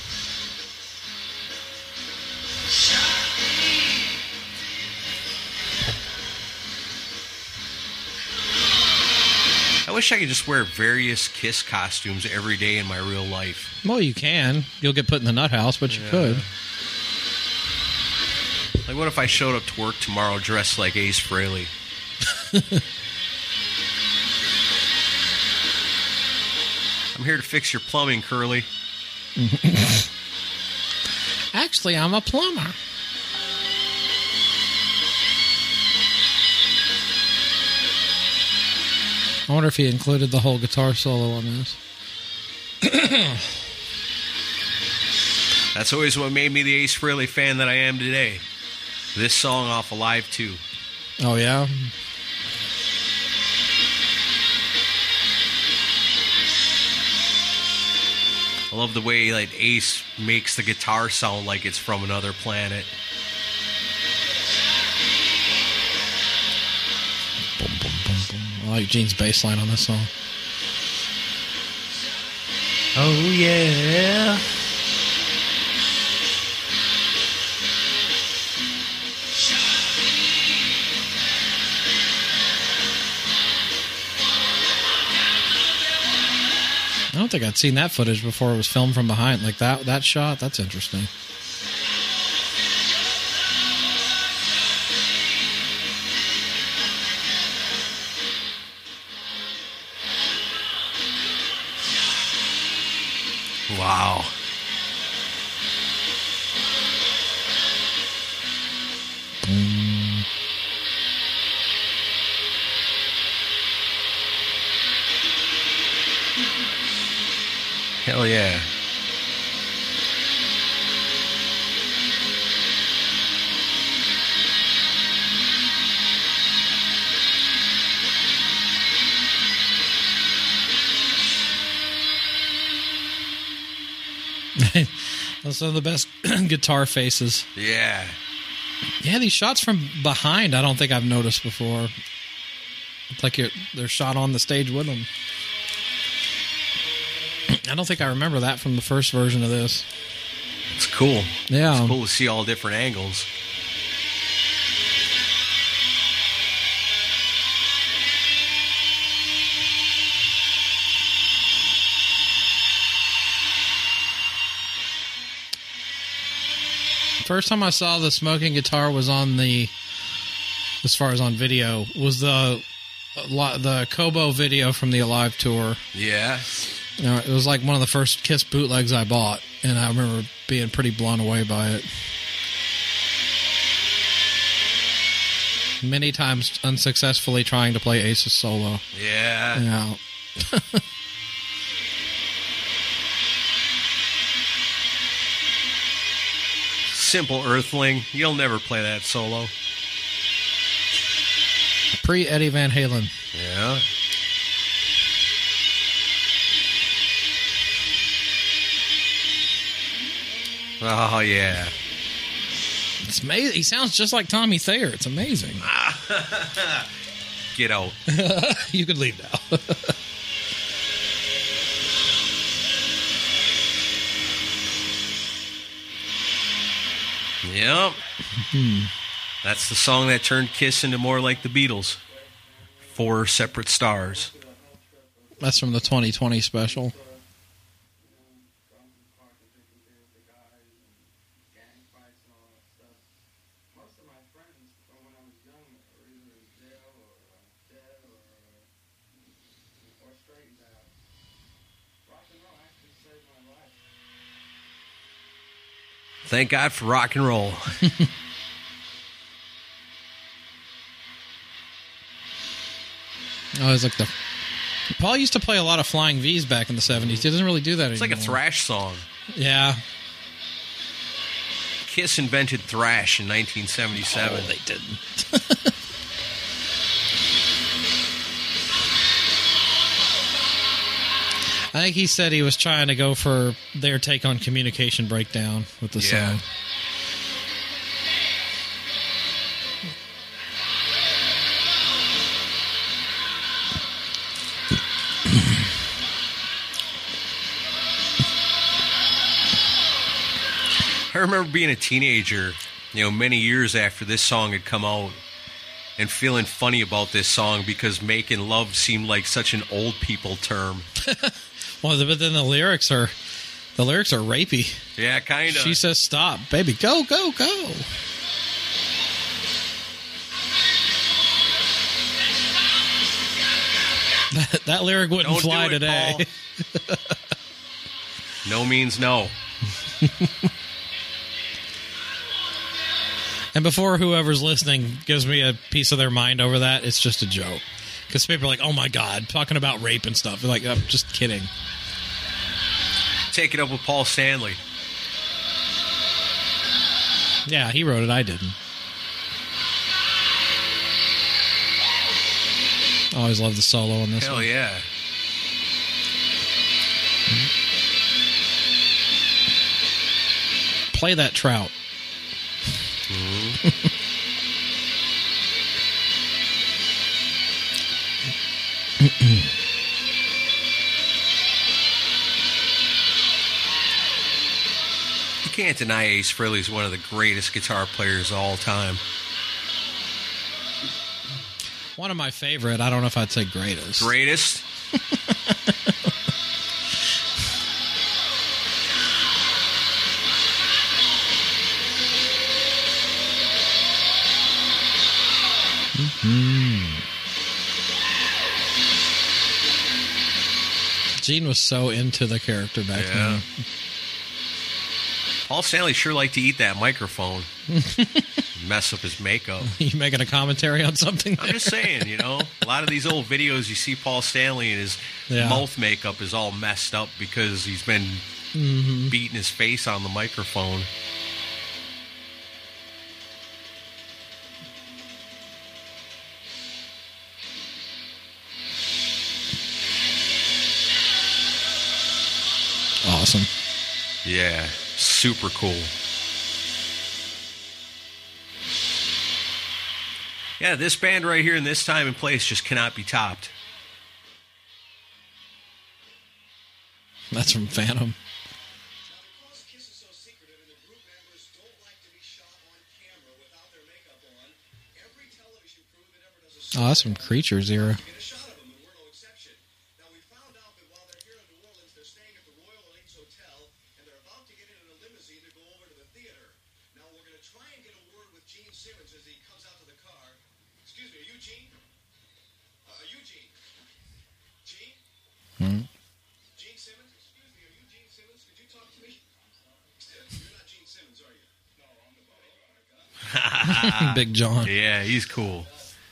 I wish I could just wear various Kiss costumes every day in my real life. Well, you can. You'll get put in the nut house, but you could. Like, what if I showed up to work tomorrow dressed like Ace Frehley? I'm here to fix your plumbing, Curly. Actually, I'm a plumber. I wonder if he included the whole guitar solo on this. That's always what made me the Ace Frehley fan that I am today. This song off Alive 2. Oh, yeah? I love the way like Ace makes the guitar sound like it's from another planet. I like Gene's bass line on this song. Oh, yeah. I don't think I'd seen that footage before it was filmed from behind. Like that shot, that's interesting. Wow. Hell yeah. Those are the best guitar faces. Yeah. Yeah, these shots from behind, I don't think I've noticed before. It's like they're shot on the stage with them. I don't think I remember that from the first version of this. It's cool. Yeah. It's cool to see all different angles. First time I saw the smoking guitar was on as far as on video, was the Kobo video from the Alive tour. Yeah. You know, it was like one of the first Kiss bootlegs I bought, and I remember being pretty blown away by it. Many times unsuccessfully trying to play Ace's solo. Yeah. Yeah. Simple Earthling. You'll never play that solo. Pre-Eddie Van Halen. Yeah. Oh, yeah. It's amazing. He sounds just like Tommy Thayer. It's amazing. Get out. You could leave now. Yep. That's the song that turned Kiss into more like the Beatles. 4 Separate Stars. That's from the 2020 special. Thank God for rock and roll. Oh, it's like Paul used to play a lot of Flying V's back in the 70s. He doesn't really do that anymore. It's like a thrash song. Yeah. Kiss invented thrash in 1977. Oh, they didn't. I think he said he was trying to go for their take on Communication Breakdown with the song. I remember being a teenager, many years after this song had come out, and feeling funny about this song because making love seemed like such an old people term. Well, but then the lyrics are rapey. Yeah, kind of. She says, "Stop, baby, go, go, go." That lyric wouldn't Don't fly do it, today. No means no. And before whoever's listening gives me a piece of their mind over that, it's just a joke. Because people are like, oh my God, talking about rape and stuff. They're like, I'm just kidding. Take it up with Paul Stanley. Yeah, he wrote it. I didn't. Always love the solo on this Hell one. yeah. Play that trout. You can't deny Ace Frehley's one of the greatest guitar players of all time. One of my favorite. I don't know if I'd say greatest. Greatest? Gene was so into the character back then. Paul Stanley sure liked to eat that microphone. Mess up his makeup. You making a commentary on something? I'm just saying, you know, a lot of these old videos you see Paul Stanley and his mouth makeup is all messed up because he's been beating his face on the microphone. Awesome. Yeah, super cool. Yeah, this band right here in this time and place just cannot be topped. That's from Phantom. Oh, that's from Creatures era. Big John. Yeah, he's cool.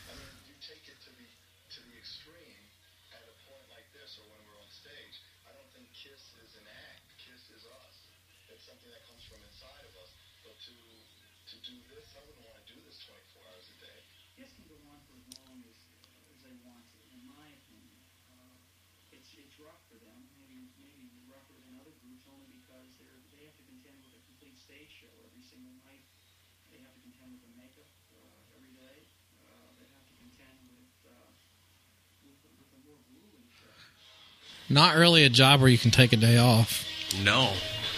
Not really a job where you can take a day off. No.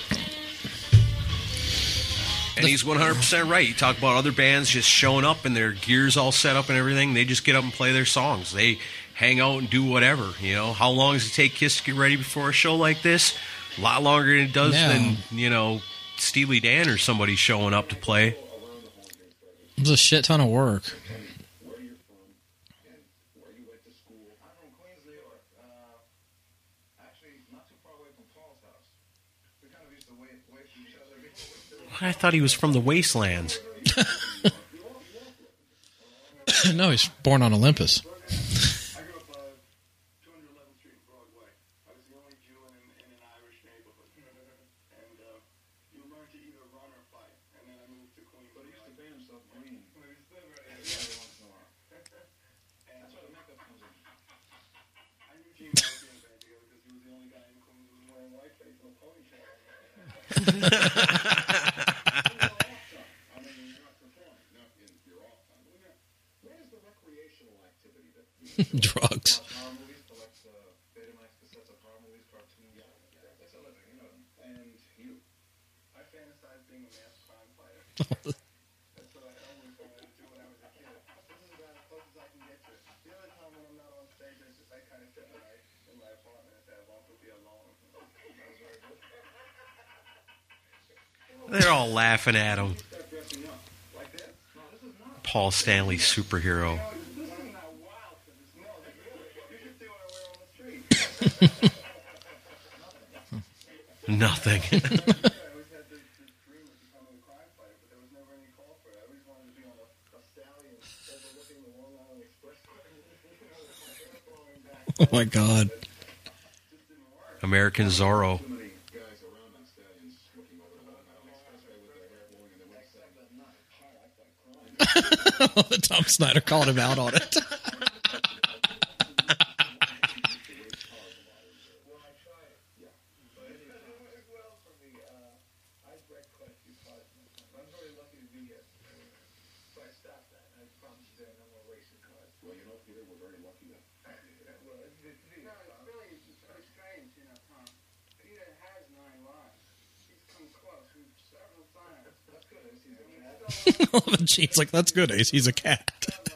And he's 100% right. You talk about other bands just showing up and their gear's all set up and everything. They just get up and play their songs. They hang out and do whatever. You know, how long does it take Kiss to get ready before a show like this? A lot longer than it does than, you know, Steely Dan or somebody showing up to play. It was a shit ton of work. I thought he was from the Wastelands. No, he's born on Olympus. Drugs. They're all laughing at him. Paul Stanley, superhero. Nothing. Oh, my God. American Zorro. Tom Snyder called him out on it. Gene's like, that's good, Ace. He's a cat.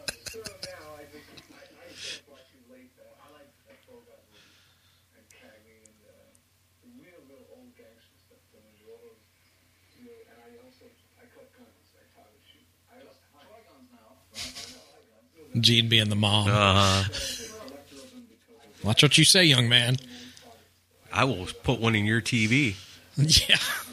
Gene being the mom. Watch what you say, young man. I will put one in your TV. Yeah.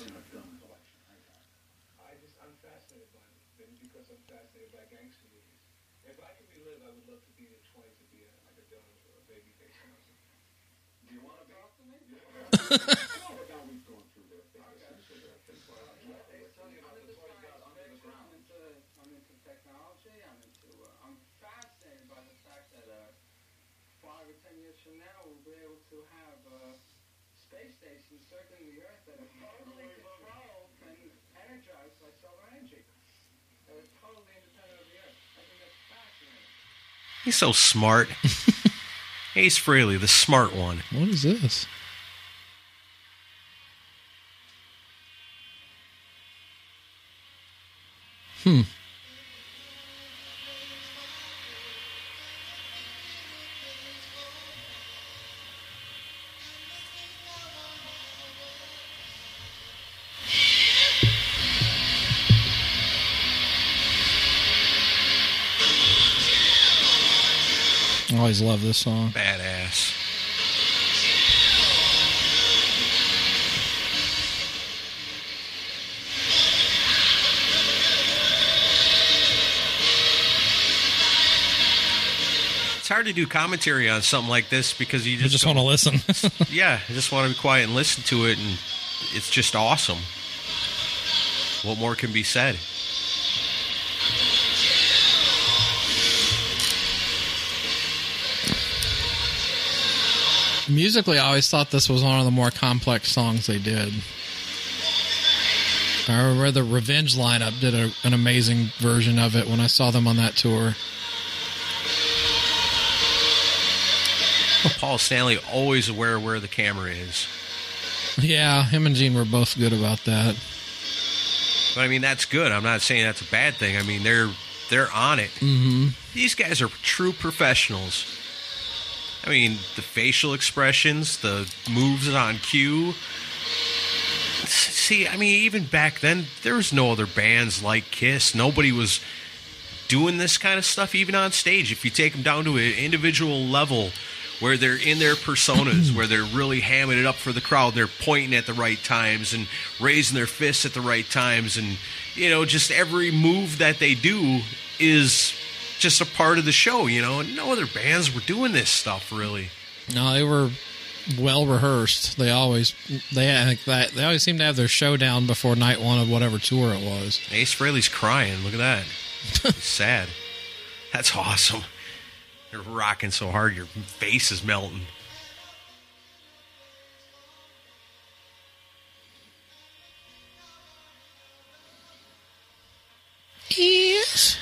He's so smart. Ace Frehley, the smart one. What is this? I always love this song. Badass. It's hard to do commentary on something like this because you just want to listen. Yeah, I just want to be quiet and listen to it, and it's just awesome. What more can be said? Musically, I always thought this was one of the more complex songs they did. I remember the Revenge lineup did an amazing version of it when I saw them on that tour. Paul Stanley always aware of where the camera is. Yeah, him and Gene were both good about that. But I mean, that's good. I'm not saying that's a bad thing. I mean, they're on it. Mm-hmm. These guys are true professionals. I mean, the facial expressions, the moves on cue. See, I mean, even back then, there was no other bands like Kiss. Nobody was doing this kind of stuff, even on stage. If you take them down to an individual level where they're in their personas, where they're really hamming it up for the crowd, they're pointing at the right times and raising their fists at the right times. And, you know, just every move that they do is just a part of the show, you know, and no other bands were doing this stuff really. No, they were well rehearsed. They always seem to have their show down before night one of whatever tour it was. Ace Frehley's crying. Look at that. He's sad. That's awesome. You're rocking so hard, your face is melting. Yes.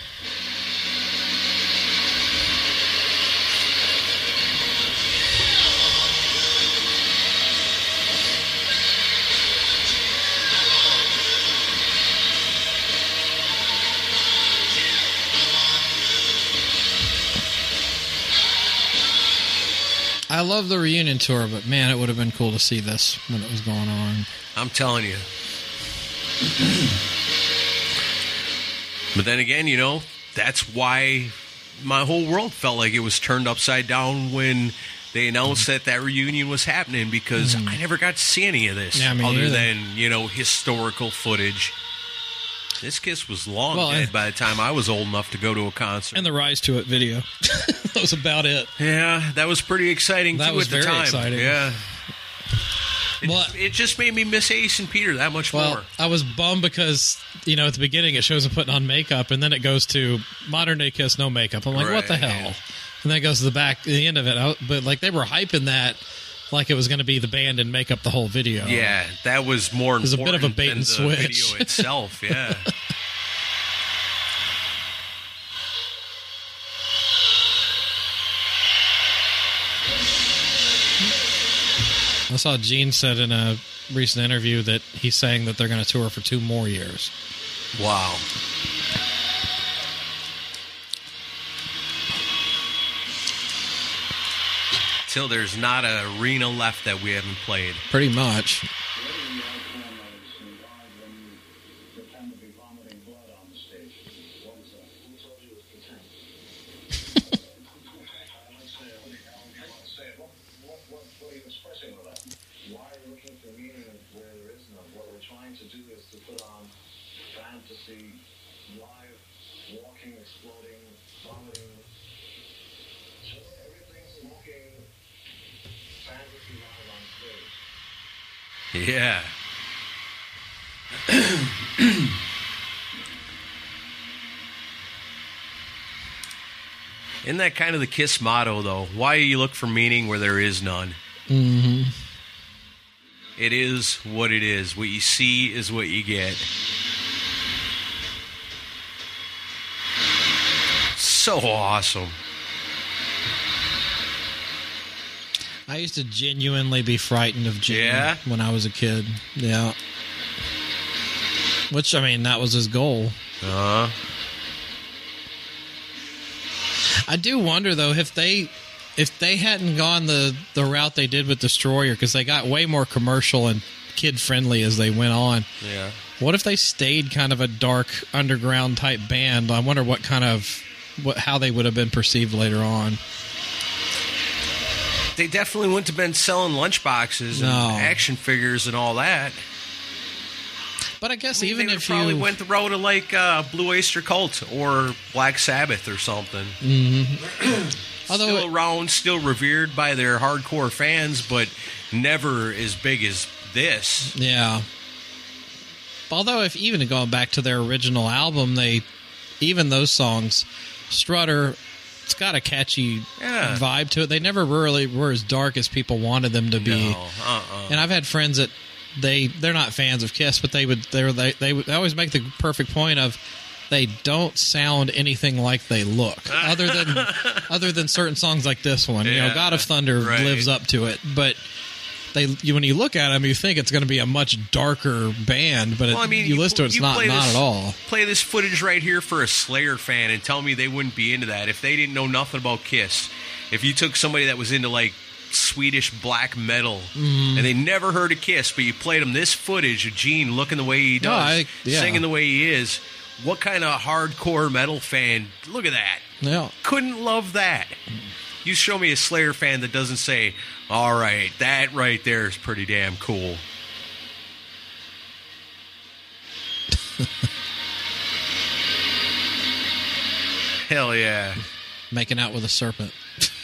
I love the reunion tour, but man, it would have been cool to see this when it was going on. I'm telling you. But then again, you know, that's why my whole world felt like it was turned upside down when they announced that reunion was happening, because I never got to see any of this other than, you know, historical footage. This Kiss was long Well, dead by the time I was old enough to go to a concert. And the Rise to It video. That was about it. Yeah, that was pretty exciting, That too, was at the very time. exciting. Yeah. Well, It just made me miss Ace and Peter that much more. I was bummed because, at the beginning it shows them putting on makeup, and then it goes to modern day Kiss, no makeup. I'm like, what the Right. hell? And then it goes to the end of it. But they were hyping that like it was going to be the band and make up the whole video. Yeah, that was more was a bit important of a bait than and the switch. video itself, yeah. I saw Gene said in a recent interview that he's saying that they're going to tour for 2 more years. Wow. Till there's not an arena left that we haven't played. Pretty much. Yeah. Isn't that kind of the Kiss motto, though? Why you look for meaning where there is none? Mm-hmm. It is what it is. What you see is what you get. So awesome. I used to genuinely be frightened of Gene Yeah? when I was a kid. Yeah. Which, that was his goal. I do wonder, though, if they hadn't gone the route they did with Destroyer, because they got way more commercial and kid-friendly as they went on. Yeah. What if they stayed kind of a dark underground type band? I wonder how they would have been perceived later on. They definitely wouldn't have been selling lunchboxes and action figures and all that. But I guess They if probably you went the road of like Blue Oyster Cult or Black Sabbath or something. Although Still around, still revered by their hardcore fans, but never as big as this. Yeah. Although, if even going back to their original album, even those songs, Strutter, it's got a catchy vibe to it. They never really were as dark as people wanted them to be. No, And I've had friends that they're not fans of Kiss, but they always make the perfect point of they don't sound anything like they look, other than certain songs like this one. Yeah, God of Thunder lives up to it, but when you look at them, you think it's going to be a much darker band, but you listen to it, it's not at all. Play this footage right here for a Slayer fan and tell me they wouldn't be into that if they didn't know nothing about Kiss. If you took somebody that was into like Swedish black metal and they never heard of Kiss, but you played them this footage of Gene looking the way he does, singing the way he is, what kind of hardcore metal fan? Look at that. Yeah. Couldn't love that. You show me a Slayer fan that doesn't say, all right, that right there is pretty damn cool. Hell yeah. Making out with a serpent.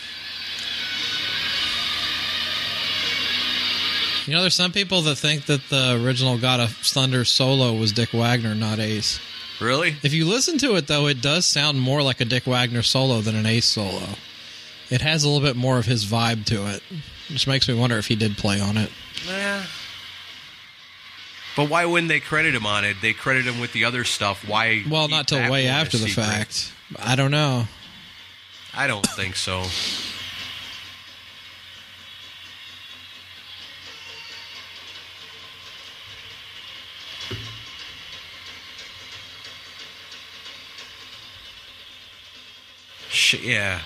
There's some people that think that the original God of Thunder solo was Dick Wagner, not Ace. Really? If you listen to it, though, it does sound more like a Dick Wagner solo than an Ace solo. It has a little bit more of his vibe to it, which makes me wonder if he did play on it. Yeah. But why wouldn't they credit him on it? They credit him with the other stuff. Why? Well, not till way after the fact. I don't know. I don't think so. Yeah.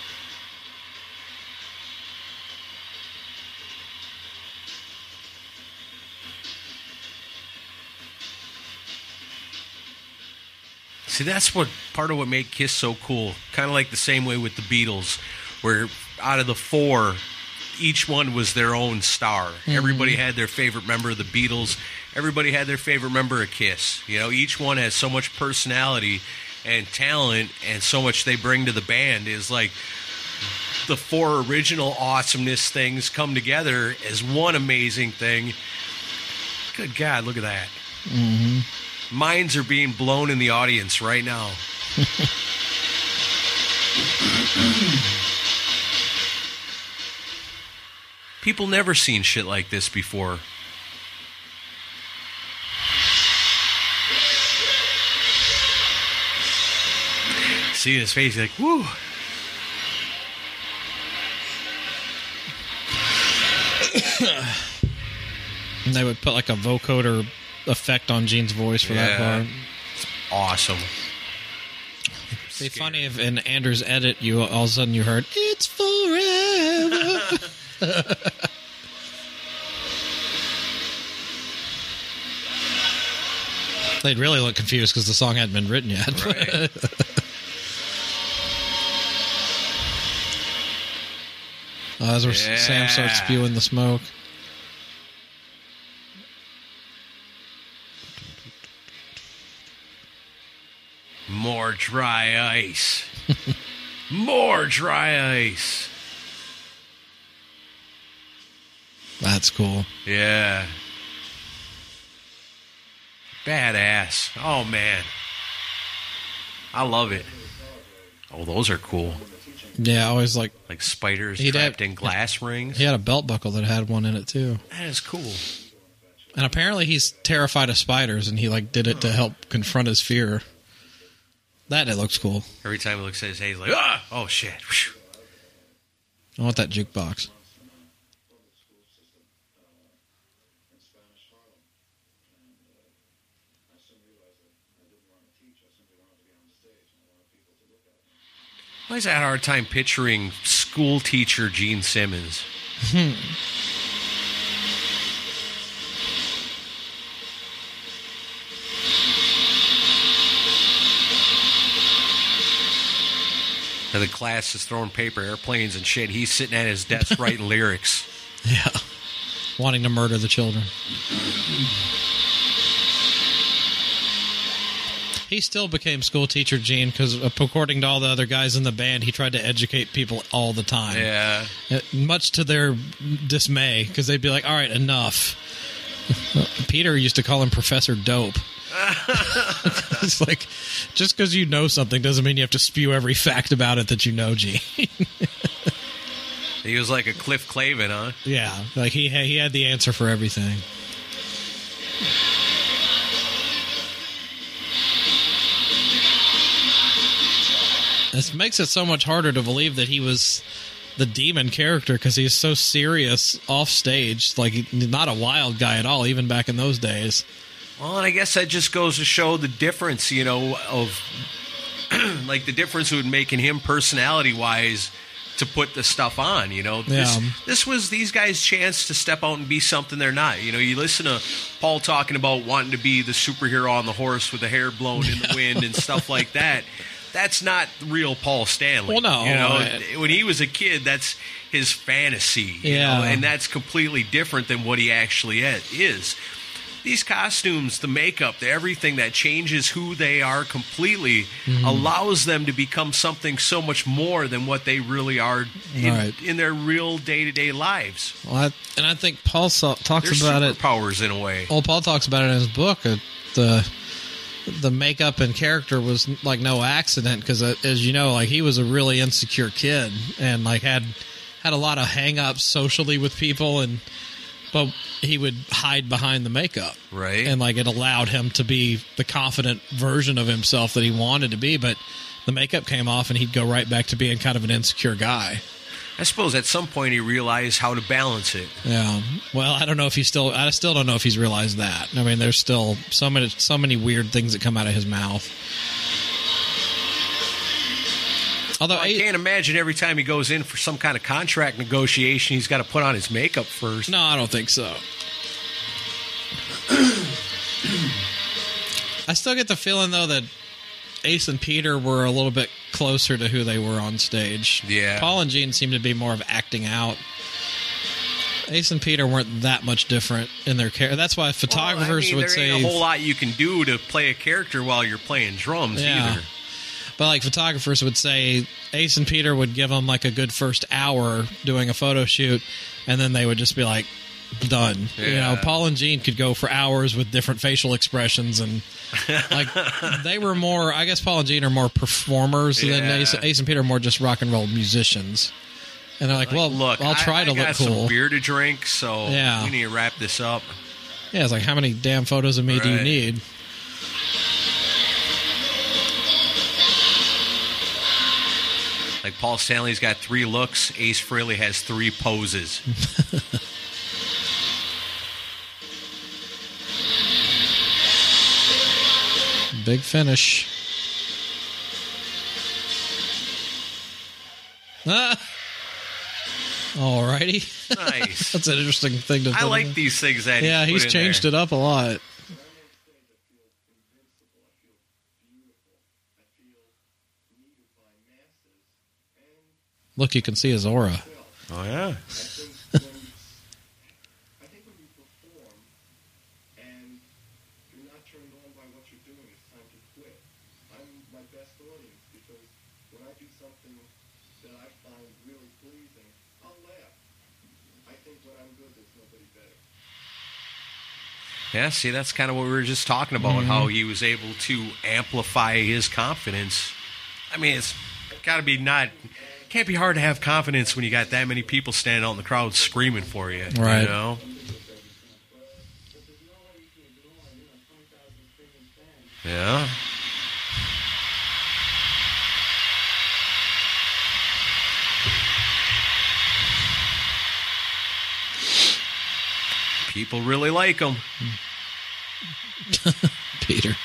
See, that's what part of what made Kiss so cool. Kind of like the same way with the Beatles, where out of the 4, each one was their own star. Everybody had their favorite member of the Beatles, everybody had their favorite member of Kiss. You know, each one has so much personality and talent, and so much they bring to the band. Is like the 4 original awesomeness things come together as one amazing thing. Good God, look at that. Mm-hmm. Minds are being blown in the audience right now. People never seen shit like this before. See his face, like, whoo. And they would put like a vocoder effect on Gene's voice for that part. It's awesome. It'd be funny if in Andrew's edit, you all of a sudden you heard, "It's forever." They'd really look confused because the song hadn't been written yet. Right. That's where Sam starts spewing the smoke. More dry ice. More dry ice. That's cool. Yeah. Badass. Oh, man. I love it. Oh, those are cool. Yeah, I always like spiders trapped in glass rings. He had a belt buckle that had one in it, too. That is cool. And apparently he's terrified of spiders, and he did it to help confront his fear. That it looks cool. Every time he looks at his head, he's like, ah! Oh, shit. Whew. I want that jukebox. I always had a hard time picturing school teacher Gene Simmons. And the class is throwing paper airplanes and shit. He's sitting at his desk writing lyrics. Yeah. Wanting to murder the children. He still became school teacher Gene because, according to all the other guys in the band, he tried to educate people all the time. Yeah. Much to their dismay, because they'd be like, all right, enough. Peter used to call him Professor Dope. It's like, just because you know something doesn't mean you have to spew every fact about it that you know, Gene. He was like a Cliff Clavin, huh? Yeah, like he had the answer for everything. This makes it so much harder to believe that he was the demon character, because he's so serious off stage. Like, he's not a wild guy at all, even back in those days. Well, and I guess that just goes to show the difference, you know, of like the difference it would make in him personality-wise to put the stuff on, you know. This was these guys' chance to step out and be something they're not. You know, you listen to Paul talking about wanting to be the superhero on the horse with the hair blown in the wind and stuff like that. That's not real Paul Stanley. Well, no. You know, when he was a kid, that's his fantasy. You know, and that's completely different than what he actually is. These costumes, the makeup, everything that changes who they are completely allows them to become something so much more than what they really are in their real day-to-day lives. Well, and I think Paul talks about it. Superpowers in a way. Well, Paul talks about it in his book. The makeup and character was like no accident, because as you know, like, he was a really insecure kid and like had a lot of hang-ups socially with people, but he would hide behind the makeup. Right. And like, it allowed him to be the confident version of himself that he wanted to be, but the makeup came off and he'd go right back to being kind of an insecure guy. I suppose at some point he realized how to balance it. Yeah. Well, I still don't know if he's realized that. I mean, there's still so many weird things that come out of his mouth. Although I can't imagine every time he goes in for some kind of contract negotiation, he's got to put on his makeup first. No, I don't think so. I still get the feeling, though, that Ace and Peter were a little bit closer to who they were on stage. Yeah. Paul and Gene seem to be more of acting out. Ace and Peter weren't that much different in their character. That's why photographers would there say ain't a whole lot you can do to play a character while you're playing drums either. But like photographers would say, Ace and Peter would give them like a good first hour doing a photo shoot, and then they would just be like, done. Yeah. You know, Paul and Gene could go for hours with different facial expressions, and like they were more. I guess Paul and Gene are more performers than Ace and Peter are more just rock and roll musicians. And they're like, well, look, I'll try to look cool. I got some beer to drink, so we need to wrap this up. Yeah, it's like, how many damn photos of me do you need? Like Paul Stanley's got 3 looks, Ace Frehley has 3 poses. Big finish. Alrighty. Nice. That's an interesting thing to do. I like these things that he's changed it up a lot. Look, you can see his aura. Oh, yeah. Yeah, see, that's kind of what we were just talking about, how he was able to amplify his confidence. I mean, it's got to be can't be hard to have confidence when you got that many people standing out in the crowd screaming for you, right? You know? Yeah. People really like him. Peter.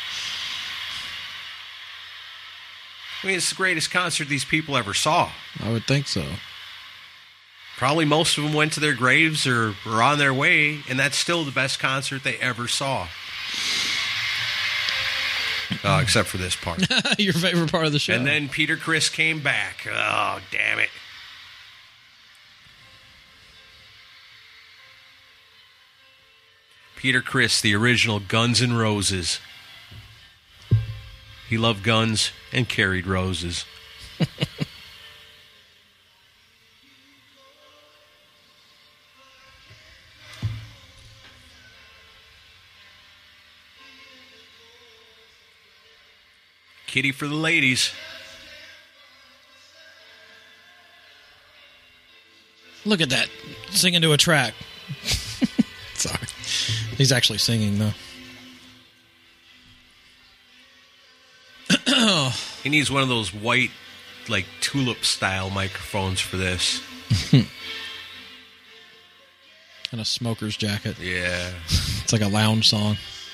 I mean, it's the greatest concert these people ever saw. I would think so. Probably most of them went to their graves or were on their way, and that's still the best concert they ever saw. Except for this part. Your favorite part of the show. And then Peter Criss came back. Oh, damn it. Peter Criss, the original Guns N' Roses. He loved guns and carried roses. Kitty for the ladies. Look at that. Singing to a track. Sorry. He's actually singing, though. He needs one of those white, like, tulip-style microphones for this. And a smoker's jacket. Yeah. It's like a lounge song.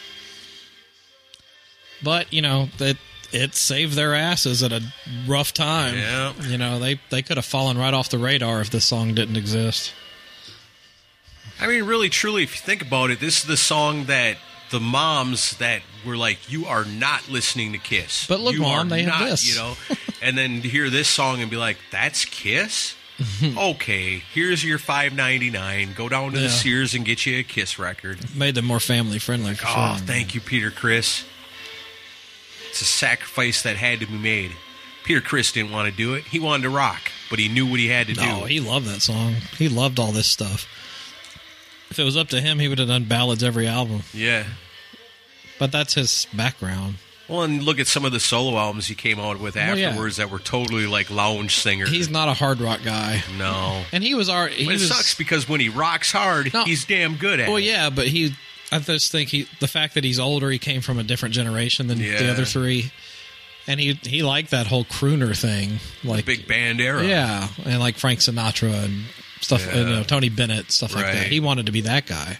But, you know, it saved their asses at a rough time. Yeah. You know, they could have fallen right off the radar if this song didn't exist. I mean, really, truly, if you think about it, this is the song that the moms that were like, you are not listening to Kiss. But look, Mom, they have this. You know? And then to hear this song and be like, that's Kiss? Okay, here's your $5.99. Go down to the Sears and get you a Kiss record. Made them more family friendly, for sure. Oh, thank you, Peter Criss. It's a sacrifice that had to be made. Peter Criss didn't want to do it. He wanted to rock, but he knew what he had to do. No, he loved that song. He loved all this stuff. If it was up to him, he would have done ballads every album. Yeah. But that's his background. Well, and look at some of the solo albums he came out with afterwards that were totally like lounge singers. He's not a hard rock guy. No. And he was already... It sucks because when he rocks hard, he's damn good at it. Well, yeah, but I just think the fact that he's older, he came from a different generation than the other three. And he liked that whole crooner thing. Like the big band era. Yeah, and like Frank Sinatra and stuff, and, Tony Bennett, stuff like that. He wanted to be that guy.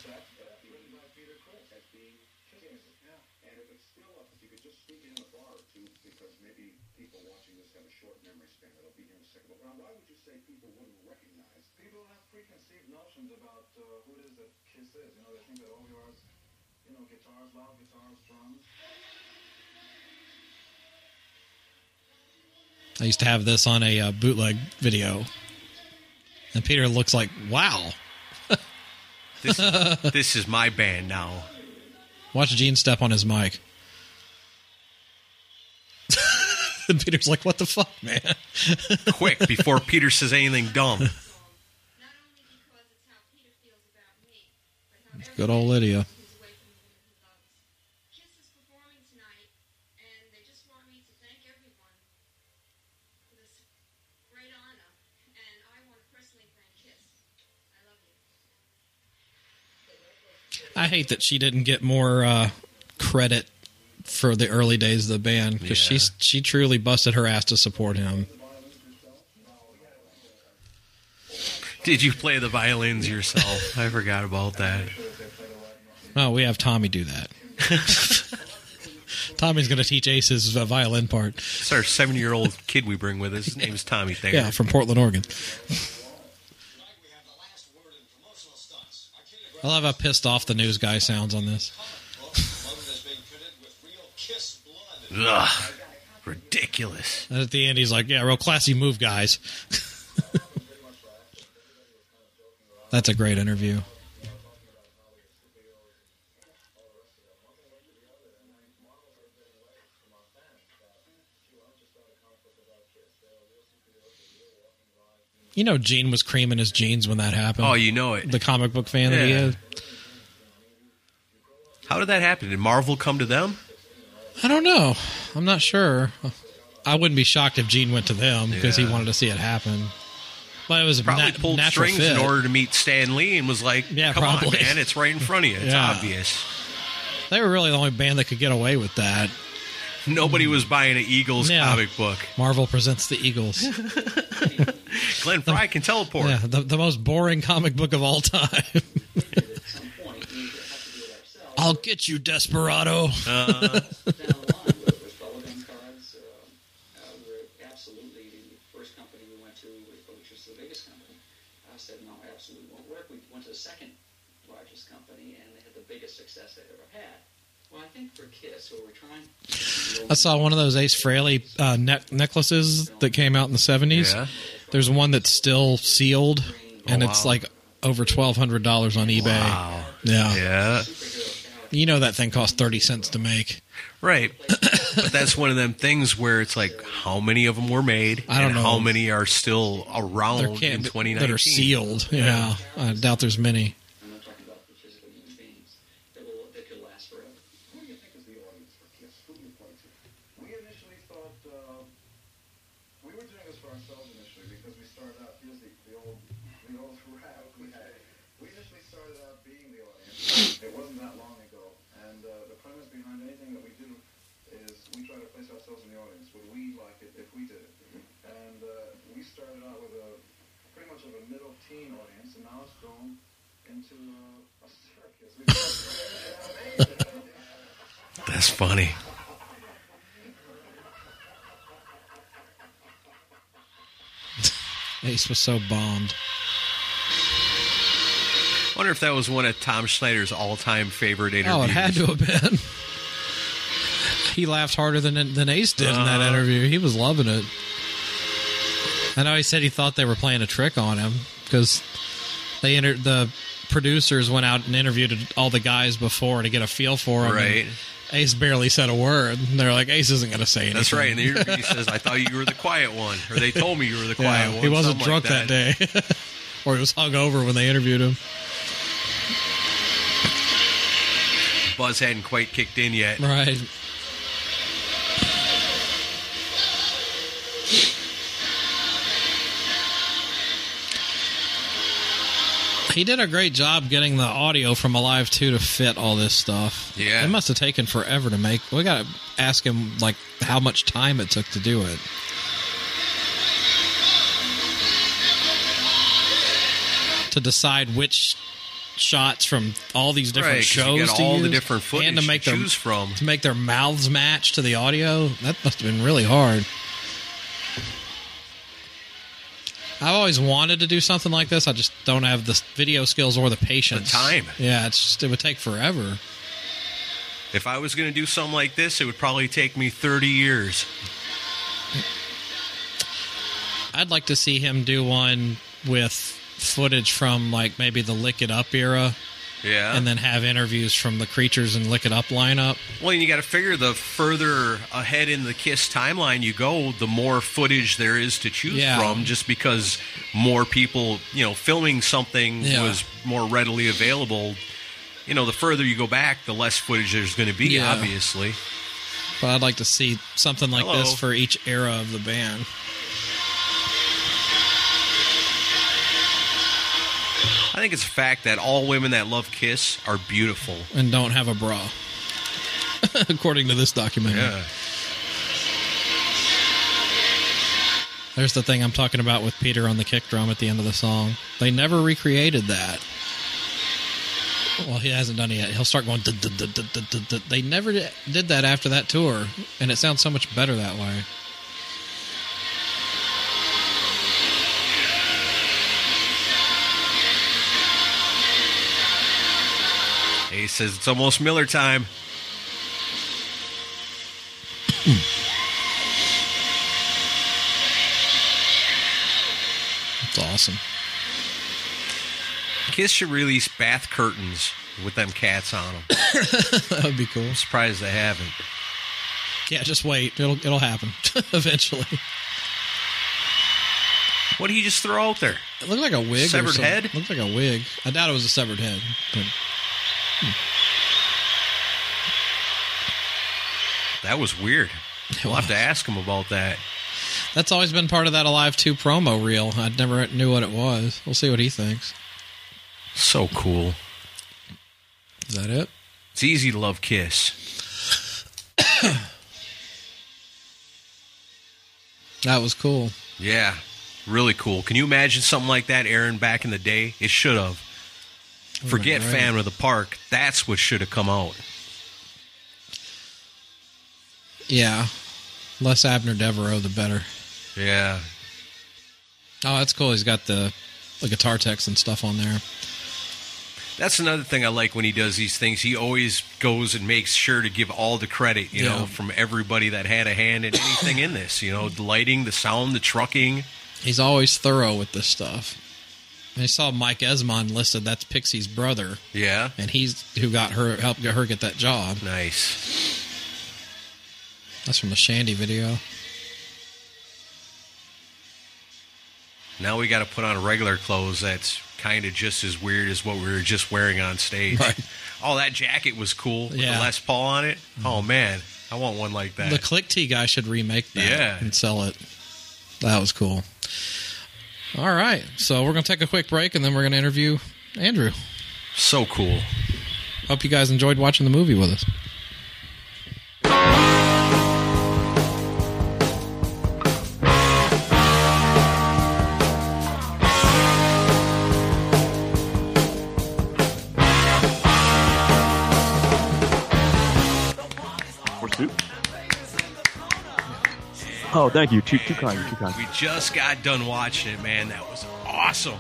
I used to have this on a bootleg video. And Peter looks like, wow, This is my band now. Watch Gene step on his mic. And Peter's like, what the fuck, man? Quick, before Peter says anything dumb. Good old Lydia. I hate that she didn't get more credit for the early days of the band, because she truly busted her ass to support him. Did you play the violins yourself? I forgot about that. No, we have Tommy do that. Tommy's going to teach Ace his violin part. It's our 7-year-old kid we bring with us. His name is Tommy Thayer. Yeah, from Portland, Oregon. I love how pissed off the news guy sounds on this. Ugh, ridiculous. And at the end, he's like, yeah, real classy move, guys. That's a great interview. You know, Gene was creaming his jeans when that happened. Oh, you know it. The comic book fan that he is. How did that happen? Did Marvel come to them? I don't know. I'm not sure. I wouldn't be shocked if Gene went to them because he wanted to see it happen. But it was probably pulled natural strings fit. in order to meet Stan Lee and was like, come probably. on, man, it's right in front of you. It's obvious. They were really the only band that could get away with that. Nobody was buying an Eagles comic book. Marvel presents the Eagles. Glenn Frey can teleport. Yeah, the most boring comic book of all time. I'll get you, Desperado. Second largest company, and they had the biggest success they'd ever had. Well, I think for Kiss, who were trying... I saw one of those Ace Frehley necklaces that came out in the 70s. Yeah. There's one that's still sealed, and it's like over $1,200 on eBay. Wow. Yeah. You know that thing cost 30 cents to make. Right. But that's one of them things where it's like, how many of them were made? I don't know. How many are still around in 2019? That are sealed. Yeah. I doubt there's many. I'm not talking about the physical human beings that could last forever. Who do you think is the audience for Kiss? Who do you point to? We initially thought, we were doing this for ourselves initially because we started out, here's the old rap we had. We initially started out being the audience. It wasn't that long ago. And the premise behind anything that we do is we try to place ourselves in the audience. Would we like it if we did it? And we started out with pretty much of a middle teen audience, and now it's grown into a circus. That's funny. Ace was so bombed. I wonder if that was one of Tom Schneider's all-time favorite interviews. Oh, it had to have been. He laughed harder than Ace did in that interview. He was loving it. I know he said he thought they were playing a trick on him because the producers went out and interviewed all the guys before to get a feel for him. Right. Ace barely said a word. And they're like, Ace isn't going to say anything. That's right. In the interview, he says, I thought you were the quiet one. Or they told me you were the quiet one. He wasn't drunk like that day. Or he was hungover when they interviewed him. Buzz hadn't quite kicked in yet. Right. He did a great job getting the audio from Alive 2 to fit all this stuff. Yeah. It must have taken forever to make. We got to ask him, like, how much time it took to do it. To decide which shots from all these different shows you get to all use, the different footage and to make to choose from. To make their mouths match to the audio. That must have been really hard. I've always wanted to do something like this. I just don't have the video skills or the patience. The time. Yeah, it would take forever. If I was going to do something like this, it would probably take me 30 years. I'd like to see him do one with footage from like maybe the Lick It Up era. Yeah. And then have interviews from the Creatures and Lick It Up lineup. Well, you got to figure the further ahead in the Kiss timeline you go, the more footage there is to choose from, just because more people, filming something was more readily available. The further you go back, the less footage there's going to be, obviously. But I'd like to see something like this for each era of the band. I think it's a fact that all women that love Kiss are beautiful. And don't have a bra. According to this documentary. Yeah. There's the thing I'm talking about with Peter on the kick drum at the end of the song. They never recreated that. Well, he hasn't done it yet. He'll start going... They never did that after that tour. And it sounds so much better that way. He says it's almost Miller time. That's awesome. Kiss should release bath curtains with them cats on them. That would be cool. I'm surprised they haven't. Yeah, just wait. It'll happen eventually. What did he just throw out there? It looked like a wig. Severed head? It looked like a wig. I doubt it was a severed head. But... That was weird. We'll have to ask him about that. That's always been part of that Alive 2 promo reel. I never knew what it was. We'll see what he thinks. So cool. Is that it? It's easy to love Kiss. That was cool. Yeah, really cool. Can you imagine something like that, Aaron, back in the day? It should have. Forget right. Phantom of the Park. That's what should have come out. Yeah. Less Abner Devereaux, the better. Yeah. Oh, that's cool. He's got the guitar techs and stuff on there. That's another thing I like when he does these things. He always goes and makes sure to give all the credit, you know, from everybody that had a hand in anything in this. You know, the lighting, the sound, the trucking. He's always thorough with this stuff. And I saw Mike Esmond listed. That's Pixie's brother. Yeah. And he's who helped her get that job. Nice. That's from the Shandy video. Now we got to put on regular clothes that's kind of just as weird as what we were just wearing on stage. Right. Oh, that jacket was cool with the Les Paul on it. Oh, man. I want one like that. The Click Tee guy should remake that and sell it. That was cool. All right. So we're going to take a quick break, and then we're going to interview Andrew. So cool. Hope you guys enjoyed watching the movie with us. Oh, thank you. Too kind. We just got done watching it, man. That was awesome.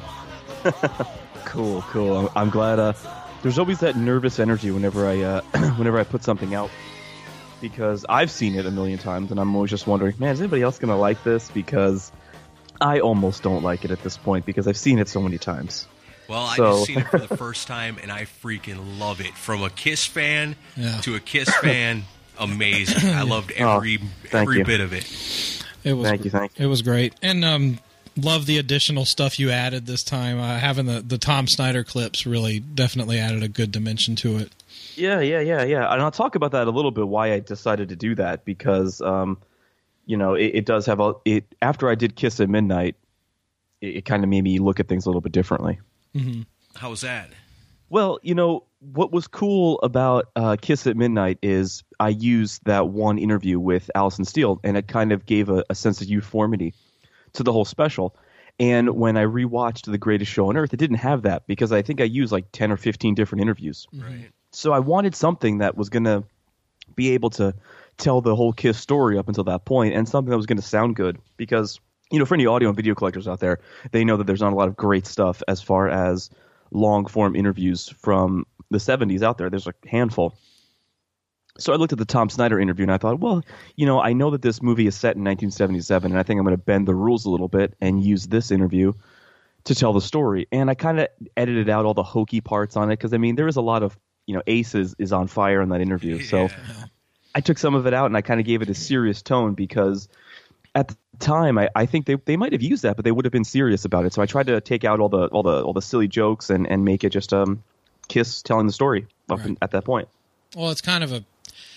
Cool. I'm glad. There's always that nervous energy whenever I put something out, because I've seen it a million times, and I'm always just wondering, man, is anybody else going to like this? Because I almost don't like it at this point because I've seen it so many times. Well, I just seen it for the first time, and I freaking love it. From a Kiss fan to a Kiss fan. Amazing. I loved every bit of it. Thank you. It was great. And love the additional stuff you added this time. Having the Tom Snyder clips really definitely added a good dimension to it. Yeah. And I'll talk about that a little bit, why I decided to do that, because, it does have after I did Kiss at Midnight, it kind of made me look at things a little bit differently. Mm-hmm. How was that? Well, what was cool about Kiss at Midnight is I used that one interview with Alison Steele, and it kind of gave a sense of uniformity to the whole special. And when I rewatched The Greatest Show on Earth, it didn't have that, because I think I used like 10 or 15 different interviews. Right. So I wanted something that was going to be able to tell the whole Kiss story up until that point, and something that was going to sound good, because, for any audio and video collectors out there, they know that there's not a lot of great stuff as far as long-form interviews from the 70s out there. There's a handful. So I looked at the Tom Snyder interview, and I thought, well, I know that this movie is set in 1977, and I think I'm going to bend the rules a little bit and use this interview to tell the story. And I kind of edited out all the hokey parts on it because, I mean, there is a lot of, Ace is on fire in that interview. So I took some of it out and I kind of gave it a serious tone because at the time I think they might have used that, but they would have been serious about it. So I tried to take out all the silly jokes and make it just Kiss telling the story at that point. Well, it's kind of a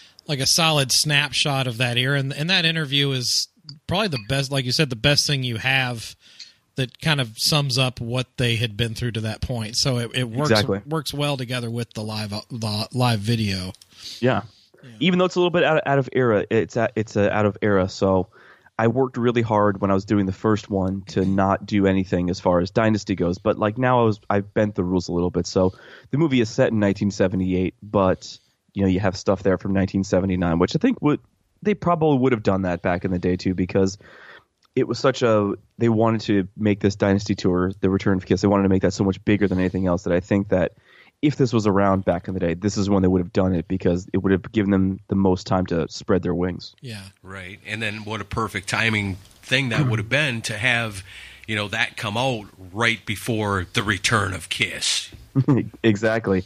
solid snapshot of that era, and that interview is probably the best, like you said, the best thing you have that kind of sums up what they had been through to that point. So it works well together with the live video. Yeah. Even though it's a little bit out of era, it's out of era. So I worked really hard when I was doing the first one to not do anything as far as Dynasty goes. But like now I've bent the rules a little bit. So the movie is set in 1978, but you have stuff there from 1979, which I think they probably would have done that back in the day too, because it was they wanted to make this Dynasty tour, the Return of Kiss. They wanted to make that so much bigger than anything else that I think that if this was around back in the day, this is when they would have done it because it would have given them the most time to spread their wings. Yeah. Right. And then what a perfect timing thing that would have been to have, that come out right before the Return of Kiss. Exactly.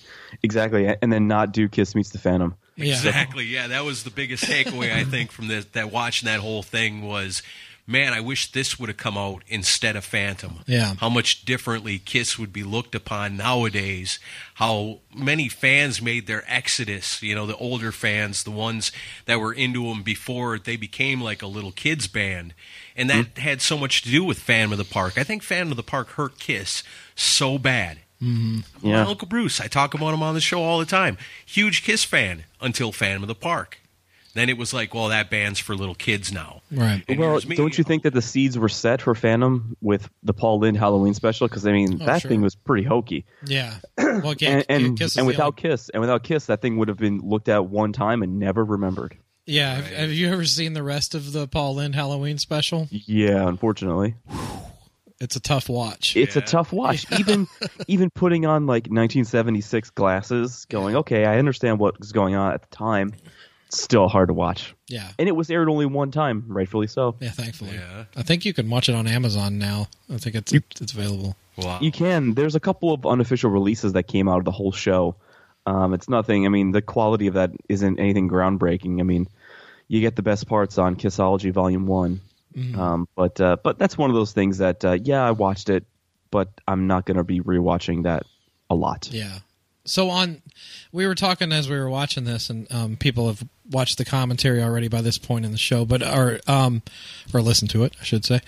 And then not do Kiss Meets the Phantom. Yeah. Exactly. Yeah, that was the biggest takeaway, I think, from that watching that whole thing was, man, I wish this would have come out instead of Phantom. Yeah. How much differently Kiss would be looked upon nowadays. How many fans made their exodus, the older fans, the ones that were into them before they became like a little kids band. And that had so much to do with Phantom of the Park. I think Phantom of the Park hurt Kiss so bad. Mm-hmm. My Uncle Bruce, I talk about him on the show all the time. Huge Kiss fan until Phantom of the Park. Then it was like, well, that band's for little kids now. Right. And well, me, don't you think that the seeds were set for Phantom with the Paul Lynde Halloween special? Because that thing was pretty hokey. Yeah. Well, and without Kiss, that thing would have been looked at one time and never remembered. Yeah. Right. Have you ever seen the rest of the Paul Lynde Halloween special? Yeah, unfortunately. It's a tough watch. It's a tough watch. Even putting on like 1976 glasses, going, okay, I understand what was going on at the time. It's still hard to watch. Yeah. And it was aired only one time, rightfully so. Yeah, thankfully. Yeah. I think you can watch it on Amazon now. I think it's available. Wow. You can. There's a couple of unofficial releases that came out of the whole show. It's nothing. I mean, the quality of that isn't anything groundbreaking. I mean, you get the best parts on Kissology Volume 1. Mm-hmm. But that's one of those things that, I watched it, but I'm not going to be rewatching that a lot. Yeah. So we were talking as we were watching this, and people have watched the commentary already by this point in the show, or listened to it, I should say.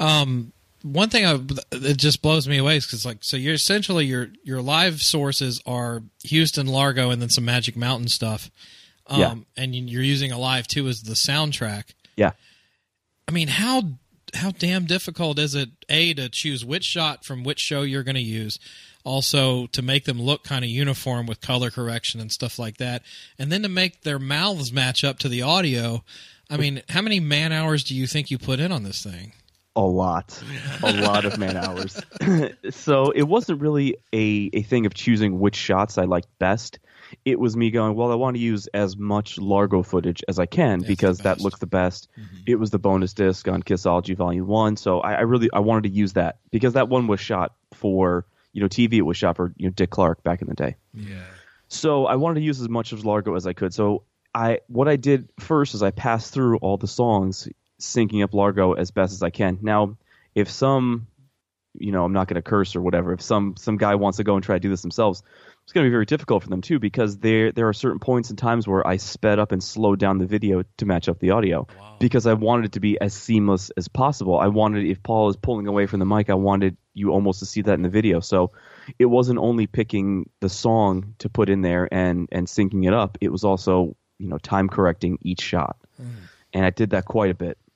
One thing it just blows me away is because so you're essentially your live sources are Houston, Largo, and then some Magic Mountain stuff. And you're using Alive 2 as the soundtrack. Yeah. I mean, how damn difficult is it, A, to choose which shot from which show you're going to use, also to make them look kind of uniform with color correction and stuff like that, and then to make their mouths match up to the audio. I mean, how many man hours do you think you put in on this thing? A lot of man hours. So it wasn't really a thing of choosing which shots I liked best. It was me going, well, I want to use as much Largo footage as I can because that looks the best. Mm-hmm. It was the bonus disc on Kissology Volume 1, so I wanted to use that because that one was shot for TV. It was shot for Dick Clark back in the day. Yeah. So I wanted to use as much of Largo as I could. So what I did first is I passed through all the songs, syncing up Largo as best as I can. Now, if some, I'm not going to curse or whatever, if some guy wants to go and try to do this themselves, it's going to be very difficult for them too because there are certain points and times where I sped up and slowed down the video to match up the audio because I wanted it to be as seamless as possible. I wanted, if Paul is pulling away from the mic, I wanted you almost to see that in the video. So it wasn't only picking the song to put in there and syncing it up. It was also, time correcting each shot. And I did that quite a bit.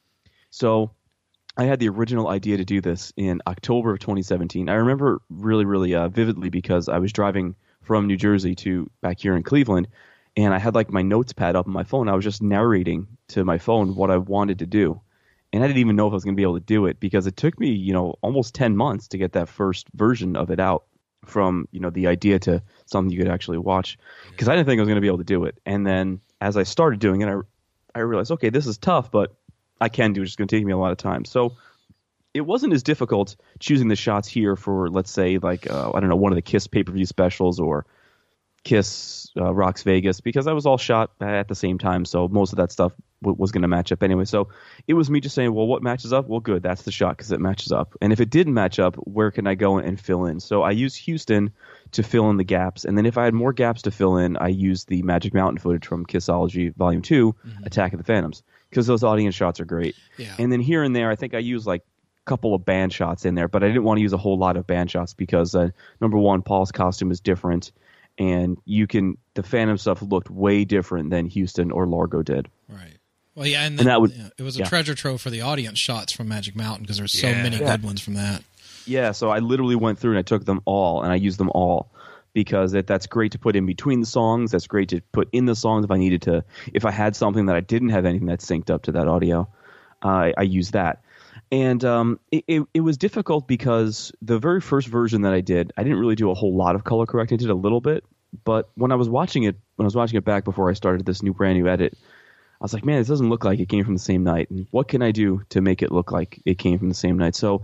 So I had the original idea to do this in October of 2017. I remember really, really vividly because I was driving from New Jersey to back here in Cleveland, and I had like my notes pad up on my phone. I was just narrating to my phone what I wanted to do, and I didn't even know if I was going to be able to do it because it took me, almost 10 months to get that first version of it out from, the idea to something you could actually watch because I didn't think I was going to be able to do it. And then as I started doing it, I realized, okay, this is tough, but I can do it. It's just going to take me a lot of time. So it wasn't as difficult choosing the shots here for, let's say, like, I don't know, one of the Kiss pay-per-view specials or Kiss Rocks Vegas, because I was all shot at the same time, so most of that stuff was going to match up anyway. So it was me just saying, well, what matches up? Well, good, that's the shot because it matches up. And if it didn't match up, where can I go and fill in? So I used Houston to fill in the gaps, and then if I had more gaps to fill in, I used the Magic Mountain footage from Kissology Volume 2, Attack of the Phantoms, because those audience shots are great. Yeah. And then here and there, I think I used like a couple of band shots in there, but I didn't want to use a whole lot of band shots because, number one, Paul's costume is different, and the Phantom stuff looked way different than Houston or Largo did. Right. Well, yeah, and that would, it was a treasure trove for the audience shots from Magic Mountain because there's so many good ones from that. Yeah, so I literally went through and I took them all and I used them all because that's great to put in between the songs. That's great to put in the songs if I needed to. If I had something that I didn't have anything that synced up to that audio, I used that. And it was difficult because the very first version that I did, I didn't really do a whole lot of color correcting. I did a little bit, but when I was watching it back before I started this brand new edit, I was like, man, this doesn't look like it came from the same night. And what can I do to make it look like it came from the same night? So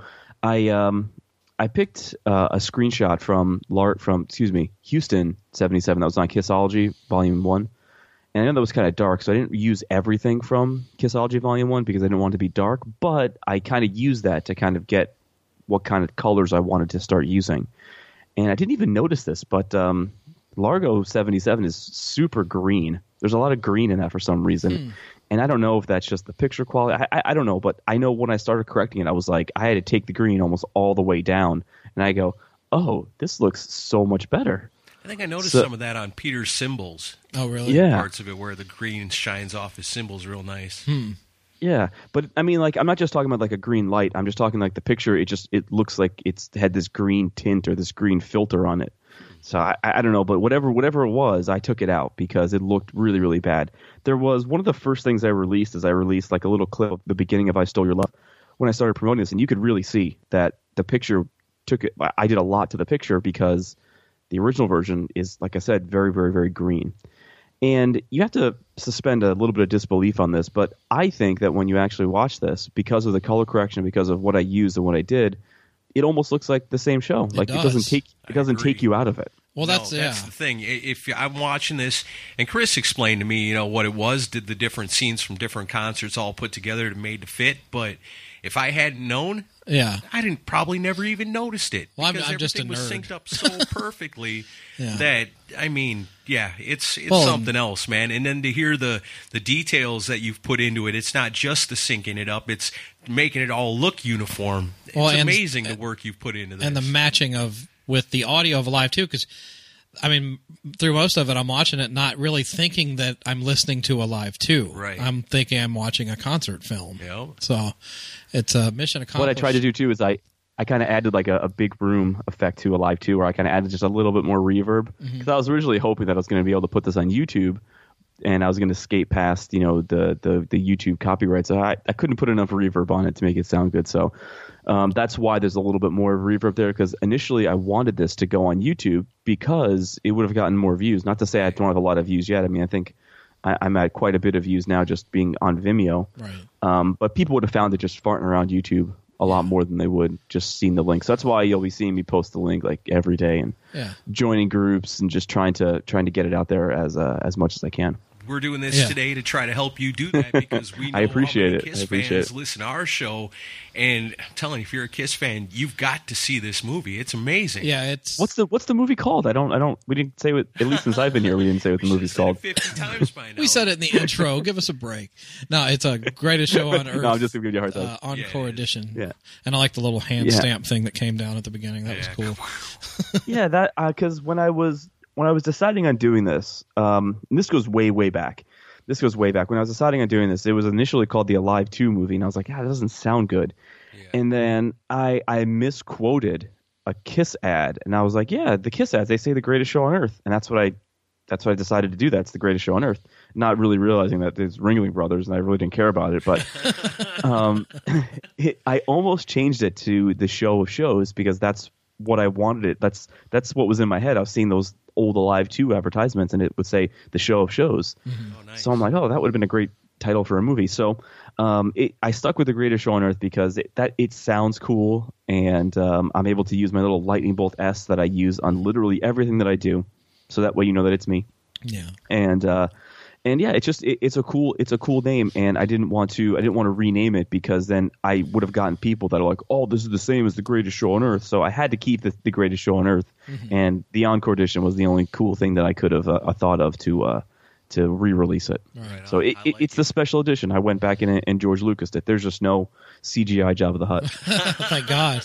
I picked a screenshot from Houston 77 that was on Kissology Volume 1. And I know that was kind of dark, so I didn't use everything from Kissology Volume 1 because I didn't want it to be dark, but I kind of used that to kind of get what kind of colors I wanted to start using. And I didn't even notice this, but Largo 77 is super green. There's a lot of green in that for some reason. And I don't know if that's just the picture quality. I don't know, but I know when I started correcting it, I was like, I had to take the green almost all the way down. And I go, oh, this looks so much better. I think I noticed some of that on Peter's cymbals. Oh, really? Yeah. Parts of it where the green shines off his cymbals real nice. Yeah, but I mean, like, I'm not just talking about like a green light. I'm just talking like the picture. It looks like it's had this green tint or this green filter on it. So I don't know, but whatever it was, I took it out because it looked really, really bad. There was one of the first things I released like a little clip of the beginning of I Stole Your Love when I started promoting this, and you could really see that the picture took it. I did a lot to the picture because the original version is, like I said, very, very, very green. And you have to suspend a little bit of disbelief on this, but I think that when you actually watch this, because of the color correction, because of what I used and what I did, it almost looks like the same show. It doesn't take you out of it. Well, that's the thing. If I'm watching this, and Chris explained to me, what it was, did the different scenes from different concerts all put together to made to fit. But if I hadn't known, I probably never even noticed it. Well, because I'm just a nerd. was synced up so perfectly that it's something else, man. And then to hear the details that you've put into it, it's not just the syncing it up; it's making it all look uniform. It's amazing the work you've put into this, and the matching with the audio of Alive 2, because I mean, through most of it, I'm watching it not really thinking that I'm listening to Alive 2. Right. I'm thinking I'm watching a concert film. Yep. So it's a mission accomplished. What I tried to do, too, is I kind of added like a big room effect to Alive 2, where I kind of added just a little bit more reverb. Because I was originally hoping that I was going to be able to put this on YouTube, and I was going to skate past, the YouTube copyright. So I couldn't put enough reverb on it to make it sound good. So that's why there's a little bit more reverb there, because initially I wanted this to go on YouTube because it would have gotten more views. Not to say I don't have a lot of views yet. I mean, I think I'm at quite a bit of views now just being on Vimeo. Right. But people would have found it just farting around YouTube a lot more than they would just seeing the link. So that's why you'll be seeing me post the link like every day and joining groups and just trying to get it out there as much as I can. We're doing this today to try to help you do that because we know I appreciate how many it. Kiss fans listen to our show. And I'm telling you, if you're a Kiss fan, you've got to see this movie. It's amazing. Yeah, it's what's the movie called? We didn't say what, at least since I've been here, we didn't say what the movie's called. 50 times by now. We said it in the intro. Give us a break. No, it's a greatest show on earth. No, I'm just gonna give you a hard time. Encore edition. Yeah. And I like the little hand stamp thing that came down at the beginning. That was cool. Yeah, that because when I was deciding on doing this, and this goes way back. When I was deciding on doing this, it was initially called the Alive 2 movie, and I was like, that doesn't sound good. Yeah. And then I misquoted a Kiss ad, and I was like, yeah, the Kiss ads, they say the greatest show on earth, and that's what I decided to do. That's the greatest show on earth, not really realizing that there's Ringling Brothers, and I really didn't care about it. But I almost changed it to the Show of Shows because that's what I wanted it. That's what was in my head. I was seeing those old Alive 2 advertisements, and it would say the Show of Shows. Oh, nice. So I'm like, that would have been a great title for a movie. So I stuck with The Greatest Show on Earth because it sounds cool, and I'm able to use my little lightning bolt S that I use on literally everything that I do. So that way you know that it's me. Yeah. And yeah, it's a cool name, and I didn't want to rename it because then I would have gotten people that are like, oh, this is the same as The Greatest Show on Earth. So I had to keep the Greatest Show on Earth, and the Encore edition was the only cool thing that I could have thought of to re-release it. Right. So it's the special edition. I went back in and George Lucas did. There's just no CGI Jabba the Hutt. Oh my God.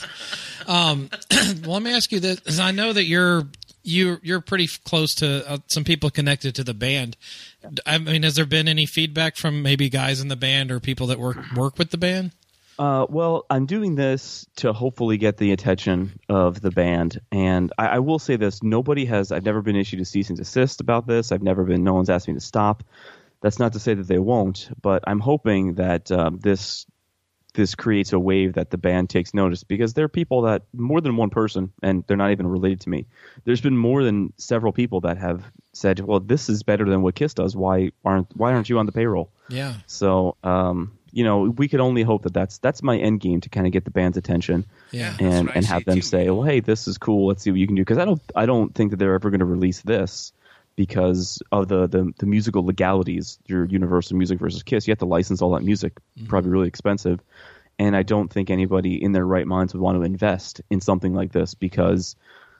Well, let me ask you this, 'cause I know that you're pretty close to some people connected to the band. I mean, has there been any feedback from maybe guys in the band or people that work with the band? Well, I'm doing this to hopefully get the attention of the band, and I will say this: I've never been issued a cease and desist about this. No one's asked me to stop. That's not to say that they won't, but I'm hoping that this creates a wave that the band takes notice, because there are people that, more than one person, and they're not even related to me. There's been more than several people that have said, well, this is better than what Kiss does. Why aren't you on the payroll? Yeah. So, we could only hope that's my end game, to kind of get the band's attention, and have them say, well, hey, this is cool. Let's see what you can do. Because I don't think that they're ever going to release this because of the musical legalities. Your Universal Music versus Kiss, you have to license all that music, probably really expensive. And I don't think anybody in their right minds would want to invest in something like this because,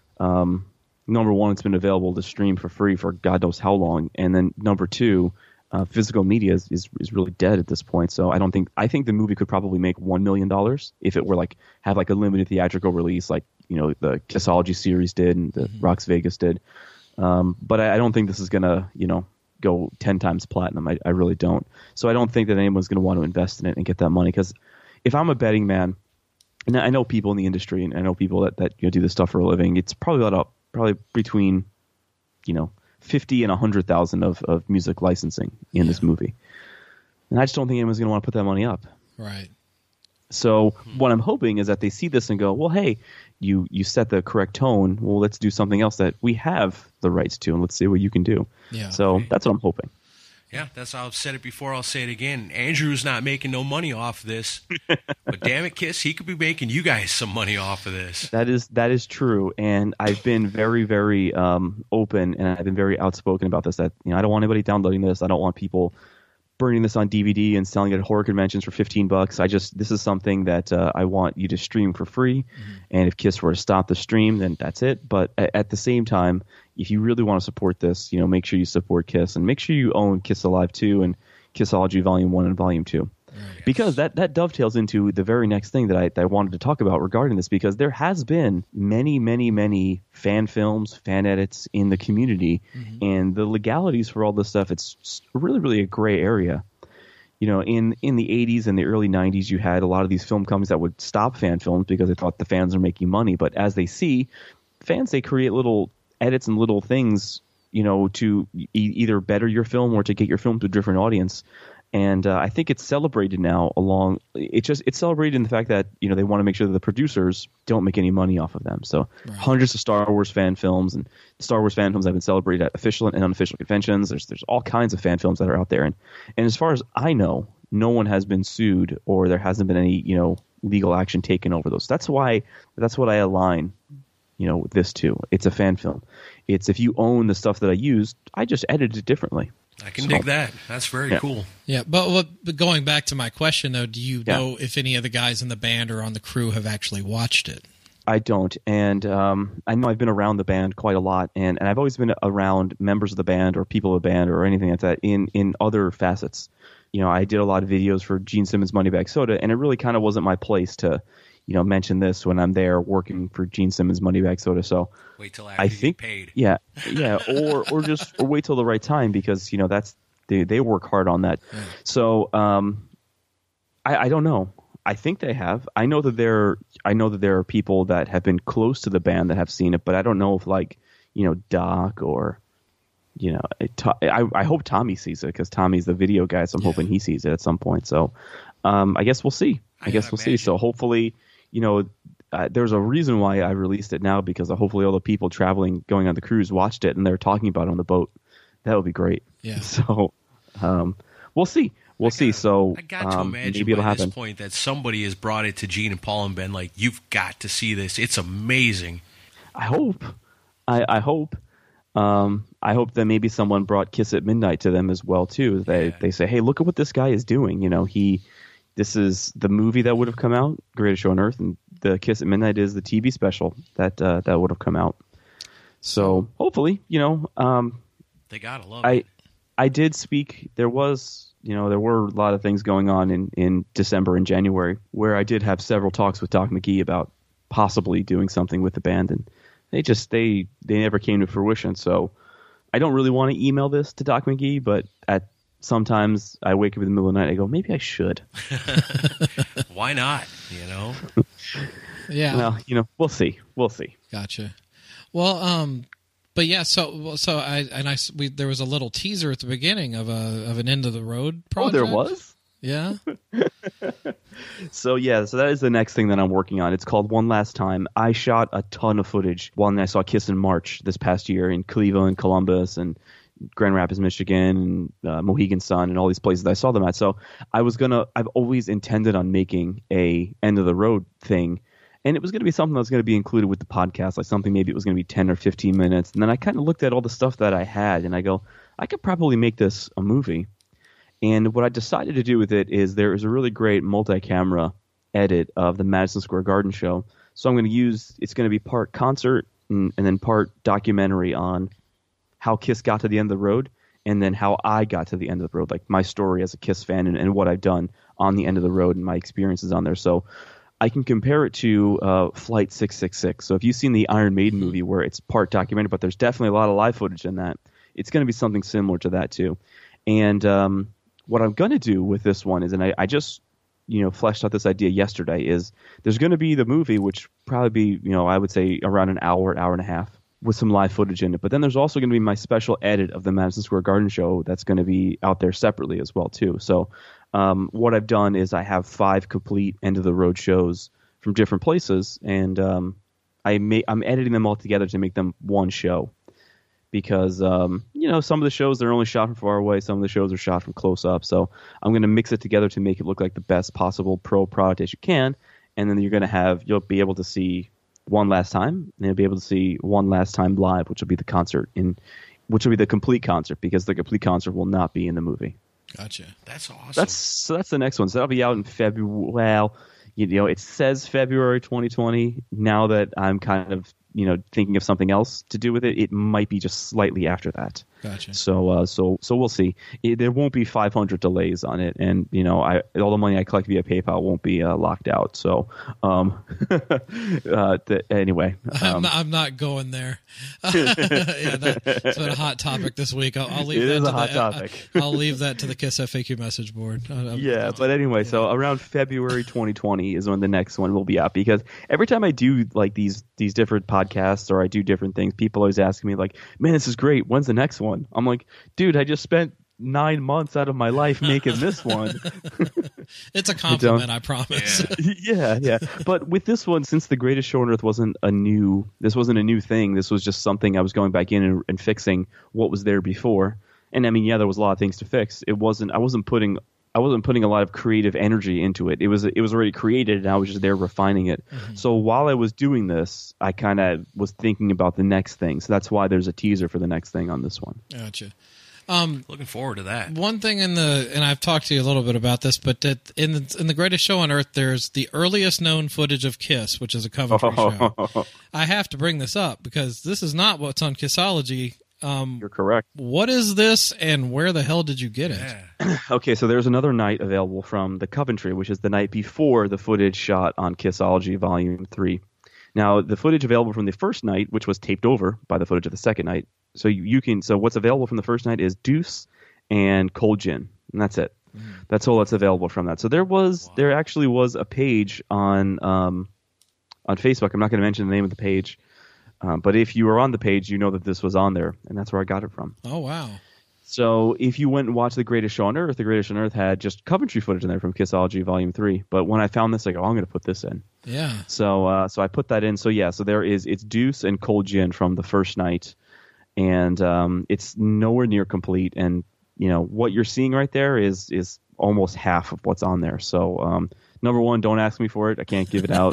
number one, it's been available to stream for free for God knows how long. And then number two, physical media is really dead at this point. So I think the movie could probably make $1 million if it were have a limited theatrical release, the Kissology series did and the Rox Vegas did. But I don't think this is going to, go 10 times platinum. I really don't. So I don't think that anyone's going to want to invest in it and get that money, because if I'm a betting man, and I know people in the industry, and I know people that do this stuff for a living, it's probably between 50 and 100,000 of music licensing in this movie, and I just don't think anyone's going to want to put that money up. Right. So what I'm hoping is that they see this and go, well, hey, you set the correct tone. Well, let's do something else that we have the rights to, and let's see what you can do. Yeah. So that's what I'm hoping. Yeah, I've said it before, I'll say it again. Andrew's not making no money off this. But damn it, Kiss, he could be making you guys some money off of this. That is true. And I've been very, very open, and I've been very outspoken about this, that I don't want anybody downloading this. I don't want people burning this on DVD and selling it at horror conventions for $15. This is something that I want you to stream for free. And if Kiss were to stop the stream, then that's it. But at the same time, if you really want to support this, make sure you support Kiss, and make sure you own Kiss Alive 2 and Kissology Volume 1 and Volume 2. Because that dovetails into the very next thing that I wanted to talk about regarding this, because there has been many, many, many fan films, fan edits in the community, and the legalities for all this stuff, it's really, really a gray area. In the 80s and the early 90s, you had a lot of these film companies that would stop fan films because they thought the fans are making money. But as they see, fans, they create little edits and little things, to either better your film or to get your film to a different audience. And I think it's celebrated now it's celebrated in the fact that, they want to make sure that the producers don't make any money off of them. So hundreds of Star Wars fan films, and Star Wars fan films have been celebrated at official and unofficial conventions. There's all kinds of fan films that are out there. And as far as I know, no one has been sued, or there hasn't been any, legal action taken over those. That's what I align, with this too. It's a fan film. It's, if you own the stuff that I used, I just edited it differently. I can dig that. That's very cool. Yeah, but going back to my question, though, do you know if any of the guys in the band or on the crew have actually watched it? I don't, and I know I've been around the band quite a lot, and I've always been around members of the band or people of the band or anything like that in other facets. I did a lot of videos for Gene Simmons' Moneybag Soda, and it really kind of wasn't my place to mention this when I'm there working for Gene Simmons' Moneybag Soda. So wait till after you get paid. Yeah, or wait till the right time, because that's they work hard on that. So I don't know. I think they have. I know that there are people that have been close to the band that have seen it, but I don't know if Doc or I hope Tommy sees it, because Tommy's the video guy, so I'm hoping he sees it at some point. So I guess we'll see. See. So hopefully, there's a reason why I released it now, because hopefully all the people going on the cruise watched it and they're talking about it on the boat. That would be great. Yeah. So we'll see. we'll see. So I got to imagine maybe it'll by happen. this point that somebody has brought it to Gene and Paul and been like, "You've got to see this. It's amazing." I hope. I hope. I hope that maybe someone brought Kiss at Midnight to them as well too. They say, "Hey, look at what this guy is doing." You know, this is the movie that would have come out, Greatest Show on Earth, and the Kiss at Midnight is the TV special that would have come out. So hopefully, you know, they gotta love it. I did speak. There were a lot of things going on in December and January where I did have several talks with Doc McGee about possibly doing something with the band, and they never came to fruition. So I don't really want to email this to Doc McGee, but sometimes I wake up in the middle of the night and I go, maybe I should. Why not? You know? Yeah. Well, you know, we'll see. Gotcha. Well, but yeah, there was a little teaser at the beginning of an End of the Road project. Oh, there was? Yeah. So that is the next thing that I'm working on. It's called One Last Time. I shot a ton of footage when I saw Kiss in March this past year in Cleveland, Columbus, and Grand Rapids, Michigan, and Mohegan Sun, and all these places that I saw them at. So I've always intended on making a End of the Road thing. And it was going to be something that was going to be included with the podcast, like something maybe it was going to be 10 or 15 minutes. And then I kind of looked at all the stuff that I had, and I go, I could probably make this a movie. And what I decided to do with it is there is a really great multi-camera edit of the Madison Square Garden show. So I'm going to it's going to be part concert and then part documentary on how Kiss got to the end of the road, and then how I got to the end of the road, like my story as a Kiss fan and what I've done on the end of the road and my experiences on there. So I can compare it to Flight 666. So if you've seen the Iron Maiden movie where it's part documentary, but there's definitely a lot of live footage in that, it's going to be something similar to that too. And what I'm going to do with this one is, and I just fleshed out this idea yesterday, is there's going to be the movie, which probably be, I would say around an hour and a half with some live footage in it. But then there's also going to be my special edit of the Madison Square Garden show that's going to be out there separately as well too. So what I've done is I have 5 complete End of the Road shows from different places, and I'm editing them all together to make them one show. Because some of the shows they're only shot from far away, some of the shows are shot from close up. So I'm going to mix it together to make it look like the best possible pro product as you can, and then you'll be able to see One Last Time, and you'll be able to see One Last Time live, which will be the concert which will be the complete concert, because the complete concert will not be in the movie. Gotcha. That's awesome. That's the next one. So that'll be out in February. Well, it says February 2020. Now that I'm kind of thinking of something else to do with it, it might be just slightly after that. Gotcha. So we'll see. There won't be 500 delays on it, and all the money I collect via PayPal won't be locked out. So anyway, I'm not going there. That's been a hot topic this week. I'll leave that to hot topic. I'll leave that to the Kiss FAQ message board. But anyway, so around February 2020 is when the next one will be out, because every time I do like these different podcasts or I do different things, people always ask me like, "Man, this is great. When's the next one?" I'm like, dude, I just spent 9 months out of my life making this one. It's a compliment, I promise. Yeah. But with this one, since the Greatest Show on Earth wasn't a new thing. This was just something I was going back in and fixing what was there before. And I mean, there was a lot of things to fix. I wasn't putting a lot of creative energy into it. It was already created, and I was just there refining it. Mm-hmm. So while I was doing this, I kind of was thinking about the next thing. So that's why there's a teaser for the next thing on this one. Gotcha. Looking forward to that. One thing and I've talked to you a little bit about this, but in the Greatest Show on Earth, there's the earliest known footage of Kiss, which is a Coventry show. I have to bring this up because this is not what's on Kissology. You're correct. What is this, and where the hell did you get it? Okay, so there's another night available from the Coventry, which is the night before the footage shot on Kissology Volume 3. Now, the footage available from the first night, which was taped over by the footage of the second night, so what's available from the first night is Deuce and Cold Gin, and that's it. Mm. That's all that's available from that. So there actually was a page on Facebook. I'm not going to mention the name of the page. But if you were on the page, you know that this was on there, and that's where I got it from. Oh, wow. So if you went and watched The Greatest Show on Earth, The Greatest Show on Earth had just Coventry footage in there from Kissology Volume 3. But when I found this, I go, I'm going to put this in. Yeah. So I put that in. So it's Deuce and Cold Gin from the first night, and it's nowhere near complete. And what you're seeing right there is almost half of what's on there. So number one, don't ask me for it. I can't give it out.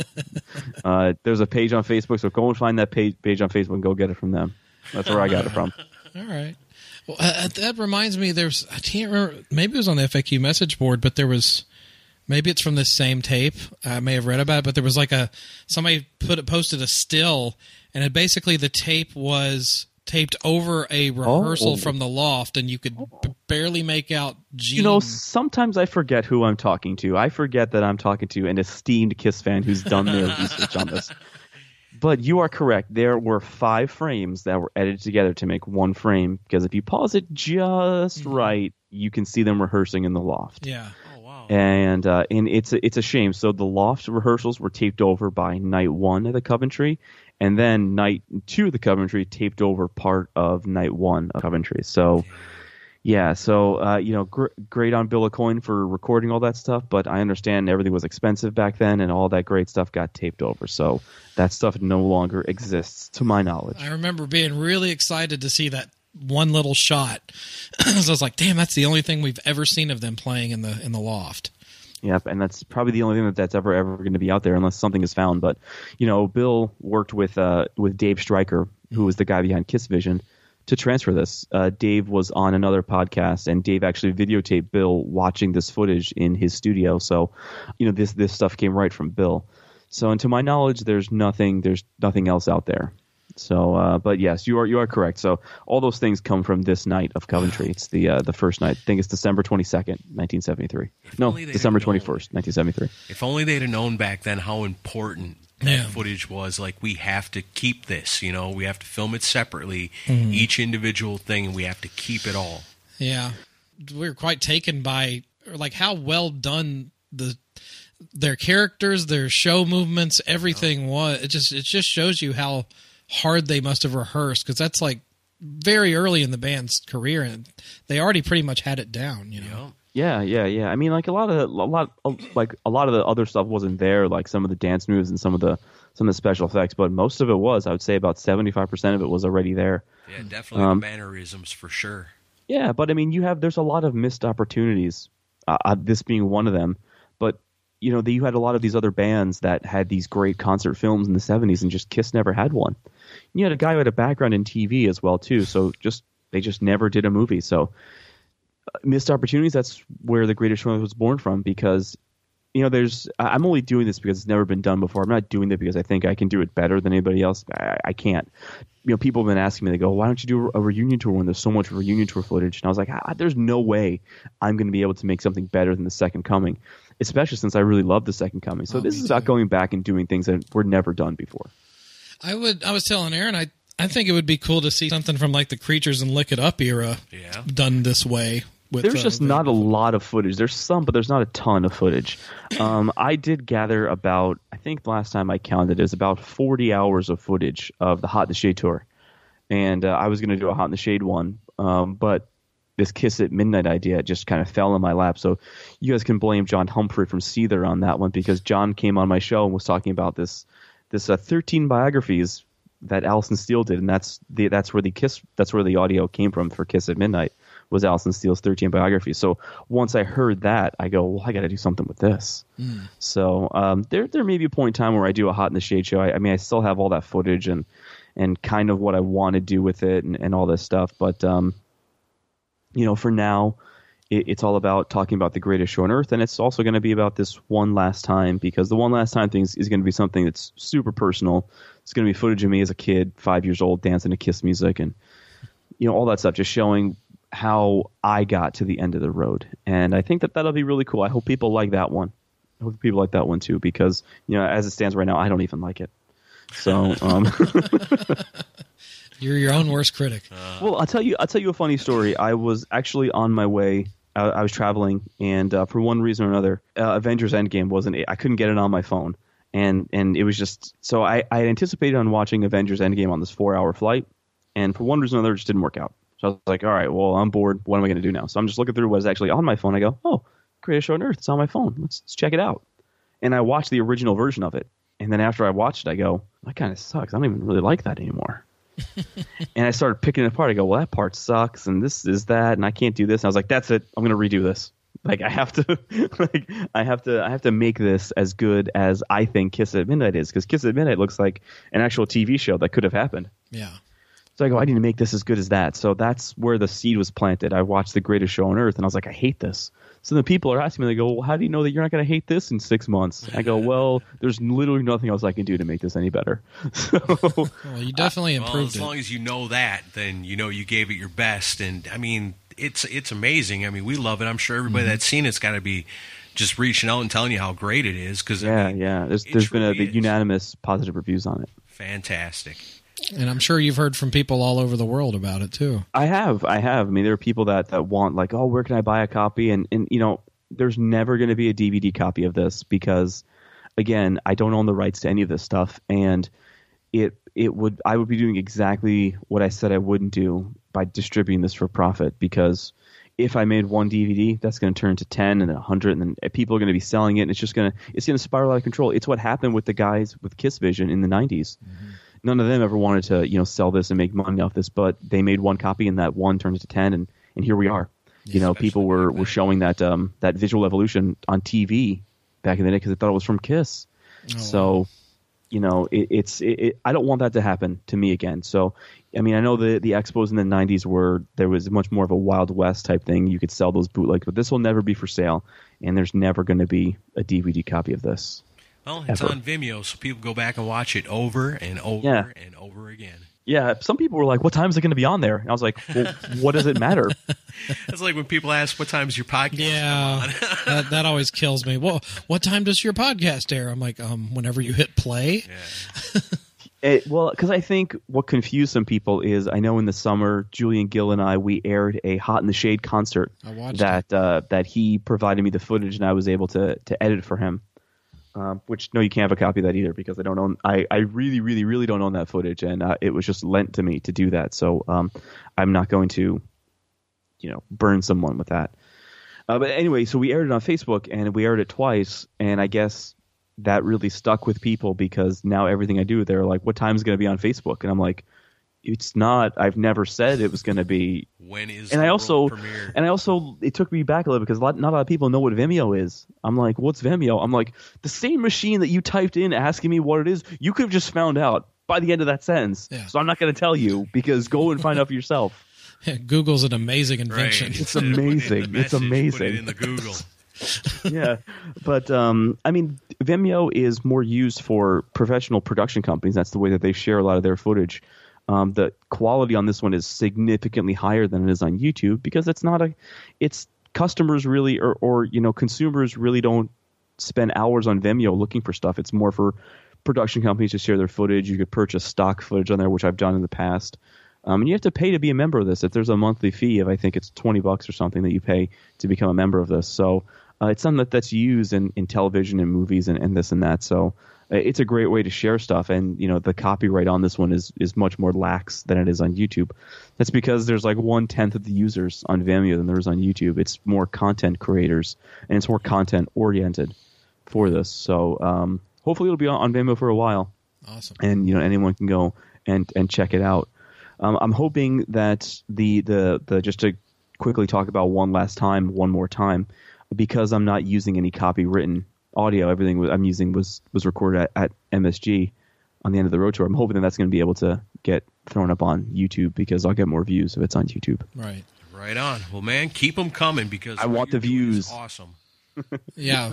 There's a page on Facebook, so go and find that page on Facebook and go get it from them. That's where I got it from. All right. Well, that reminds me, I can't remember, maybe it was on the FAQ message board, but there was, maybe it's from this same tape. I may have read about it, but there was like somebody posted a still, and it basically the tape was taped over a rehearsal from the Loft, and you could barely make out Gene. You know, sometimes I forget who I'm talking to. I forget that I'm talking to an esteemed Kiss fan who's done their research on this. But you are correct. There were 5 frames that were edited together to make one frame, because if you pause it just right, you can see them rehearsing in the Loft. Yeah. Oh, wow. And it's a shame. So the Loft rehearsals were taped over by night 1 of the Coventry, and then night 2 of the Coventry taped over part of night 1 of Coventry. So, yeah. So, great on Bill Aucoin for recording all that stuff, but I understand everything was expensive back then, and all that great stuff got taped over. So that stuff no longer exists, to my knowledge. I remember being really excited to see that one little shot. So I was like, damn, that's the only thing we've ever seen of them playing in the Loft. Yep, and that's probably the only thing that's ever going to be out there unless something is found. But, Bill worked with Dave Stryker, who was the guy behind Kiss Vision, to transfer this. Dave was on another podcast, and Dave actually videotaped Bill watching this footage in his studio. So, this stuff came right from Bill. So, and to my knowledge, there's nothing else out there. So, but yes, you are correct. So, all those things come from this night of Coventry. It's the first night. I think it's December 22nd, 1973. No, December 21st, 1973. If only they'd have known back then how important that footage was. Like, we have to keep this, we have to film it separately, each individual thing, and we have to keep it all. Yeah. We were quite taken by like how well done their characters, their show movements, everything was. It just shows you how hard they must have rehearsed, because that's like very early in the band's career, and they already pretty much had it down, Yeah. I mean, like a lot of the other stuff wasn't there, like some of the dance moves and some of the special effects, but most of it was. I would say about 75% of it was already there. Yeah, definitely the mannerisms for sure. Yeah, but I mean, there's a lot of missed opportunities. This being one of them, but you had a lot of these other bands that had these great concert films in the 70s, and just Kiss never had one. You had a guy who had a background in TV as well too, so they just never did a movie. So missed opportunities. That's where the Greatest Showman was born from, because I'm only doing this because it's never been done before. I'm not doing it because I think I can do it better than anybody else. I can't. People have been asking me, they go, why don't you do a reunion tour when there's so much reunion tour footage? And I was like, there's no way I'm going to be able to make something better than the Second Coming, especially since I really love the Second Coming. So this is about going back and doing things that were never done before. I was telling Aaron, I think it would be cool to see something from like the Creatures and Lick It Up era done this way. There's just not a lot of footage. There's some, but there's not a ton of footage. I did gather about, I think the last time I counted, it was about 40 hours of footage of the Hot in the Shade tour. And I was going to do a Hot in the Shade one, but this Kiss at Midnight idea just kind of fell in my lap. So you guys can blame John Humphrey from Seether on that one, because John came on my show and was talking about this 13 biographies that Alison Steele did, and that's where the audio came from for Kiss at Midnight, was Alison Steele's 13 biographies. So once I heard that, I go, well, I got to do something with this. So there may be a point in time where I do a Hot in the Shade show. I mean, I still have all that footage and kind of what I want to do with it and all this stuff. But, for now, it's all about talking about the greatest show on earth. And it's also going to be about this one last time, because the one last time thing is going to be something that's super personal. It's going to be footage of me as a kid, 5 years old, dancing to Kiss music and, all that stuff, just showing how I got to the end of the road. And I think that'll be really cool. I hope people like that one. I hope people like that one too, because, as it stands right now, I don't even like it. So, you're your own worst critic. Well, I'll tell you a funny story. I was actually on my way. I was traveling, and for one reason or another, Avengers Endgame I couldn't get it on my phone. And it was just, so I had anticipated on watching Avengers Endgame on this 4-hour flight. And for one reason or another, it just didn't work out. So I was like, all right, well, I'm bored. What am I going to do now? So I'm just looking through what's actually on my phone. I go, oh, Greatest Show on Earth. It's on my phone. Let's check it out. And I watched the original version of it. And then after I watched it, I go, that kind of sucks. I don't even really like that anymore. And I started picking it apart. I go, well, that part sucks, and this is that, and I can't do this. And I was like, that's it. I'm going to redo this. Like I have to, I have to make this as good as I think Kiss at Midnight is, because Kiss at Midnight looks like an actual TV show that could have happened. Yeah. So I go, I need to make this as good as that. So that's where the seed was planted. I watched The Greatest Show on Earth, and I was like, I hate this. So then people are asking me, they go, well, how do you know that you're not going to hate this in 6 months? I go, well, there's literally nothing else I can do to make this any better. So, Well, you definitely improved as long as you know that, then you know you gave it your best. And I mean, it's amazing. I mean, we love it. I'm sure everybody that's seen it's got to be just reaching out and telling you how great it is. Cause, yeah, I mean, yeah. There's been a unanimous positive reviews on it. Fantastic. And I'm sure you've heard from people all over the world about it too. I have. I mean, there are people that want like, oh, where can I buy a copy? And you know, there's never going to be a DVD copy of this because, again, I don't own the rights to any of this stuff, and I would be doing exactly what I said I wouldn't do by distributing this for profit. Because if I made one DVD, that's going to turn to 10 and 100, and then people are going to be selling it, and it's going to spiral out of control. It's what happened with the guys with Kiss Vision in the 90s. Mm-hmm. None of them ever wanted to, sell this and make money off this, but they made one copy, and that one turned into 10, and here we are. Yeah, People were showing that visual evolution on TV back in the day because they thought it was from Kiss. Oh, so, I don't want that to happen to me again. So, I mean, I know the expos in the 90s there was much more of a Wild West type thing. You could sell those bootlegs, but this will never be for sale, and there's never going to be a DVD copy of this. Well, it's on Vimeo, so people go back and watch it over and over and over again. Yeah, some people were like, what time is it going to be on there? And I was like, well, what does it matter? It's like when people ask, what time is your podcast come on? that always kills me. Well, what time does your podcast air? I'm like, whenever you hit play. Yeah. Because I think what confused some people is I know in the summer, Julian Gill and we aired a Hot in the Shade concert that he provided me the footage, and I was able to edit for him. Which no, you can't have a copy of that either because I don't own. I really, really, really don't own that footage, and it was just lent to me to do that. So I'm not going to, burn someone with that. But anyway, so we aired it on Facebook, and we aired it twice, and I guess that really stuck with people because now everything I do, they're like, "What time is going to be on Facebook?" And I'm like, "It's not. I've never said it was going to be." When is and the I also premiere? And I also it took me back a little because not a lot of people know what Vimeo is. I'm like, "What's Vimeo?" I'm like, the same machine that you typed in asking me what it is, you could have just found out by the end of that sentence. Yeah. So I'm not going to tell you because go and find out for yourself. Google's an amazing invention. Right. It's amazing. It's amazing. Put it in the Google. Yeah, but I mean, Vimeo is more used for professional production companies. That's the way that they share a lot of their footage. The quality on this one is significantly higher than it is on YouTube because it's customers really or consumers really don't spend hours on Vimeo looking for stuff. It's more for production companies to share their footage. You could purchase stock footage on there, which I've done in the past. And you have to pay to be a member of this. If there's a monthly fee of I think it's $20 or something that you pay to become a member of this. So it's something that's used in television and movies and this and that. So it's a great way to share stuff. And, the copyright on this one is much more lax than it is on YouTube. That's because there's like 1/10 of the users on Vimeo than there is on YouTube. It's more content creators and it's more content oriented for this. So hopefully it'll be on Vimeo for a while. Awesome. And, anyone can go and check it out. I'm hoping that the just to quickly talk about one more time, because I'm not using any copywritten audio. Everything I'm using was recorded at MSG on the End of the Road tour. I'm hoping that that's going to be able to get thrown up on YouTube because I'll get more views if it's on YouTube. Right. Right on. Well, man, keep them coming because I want the views. Awesome. Yeah.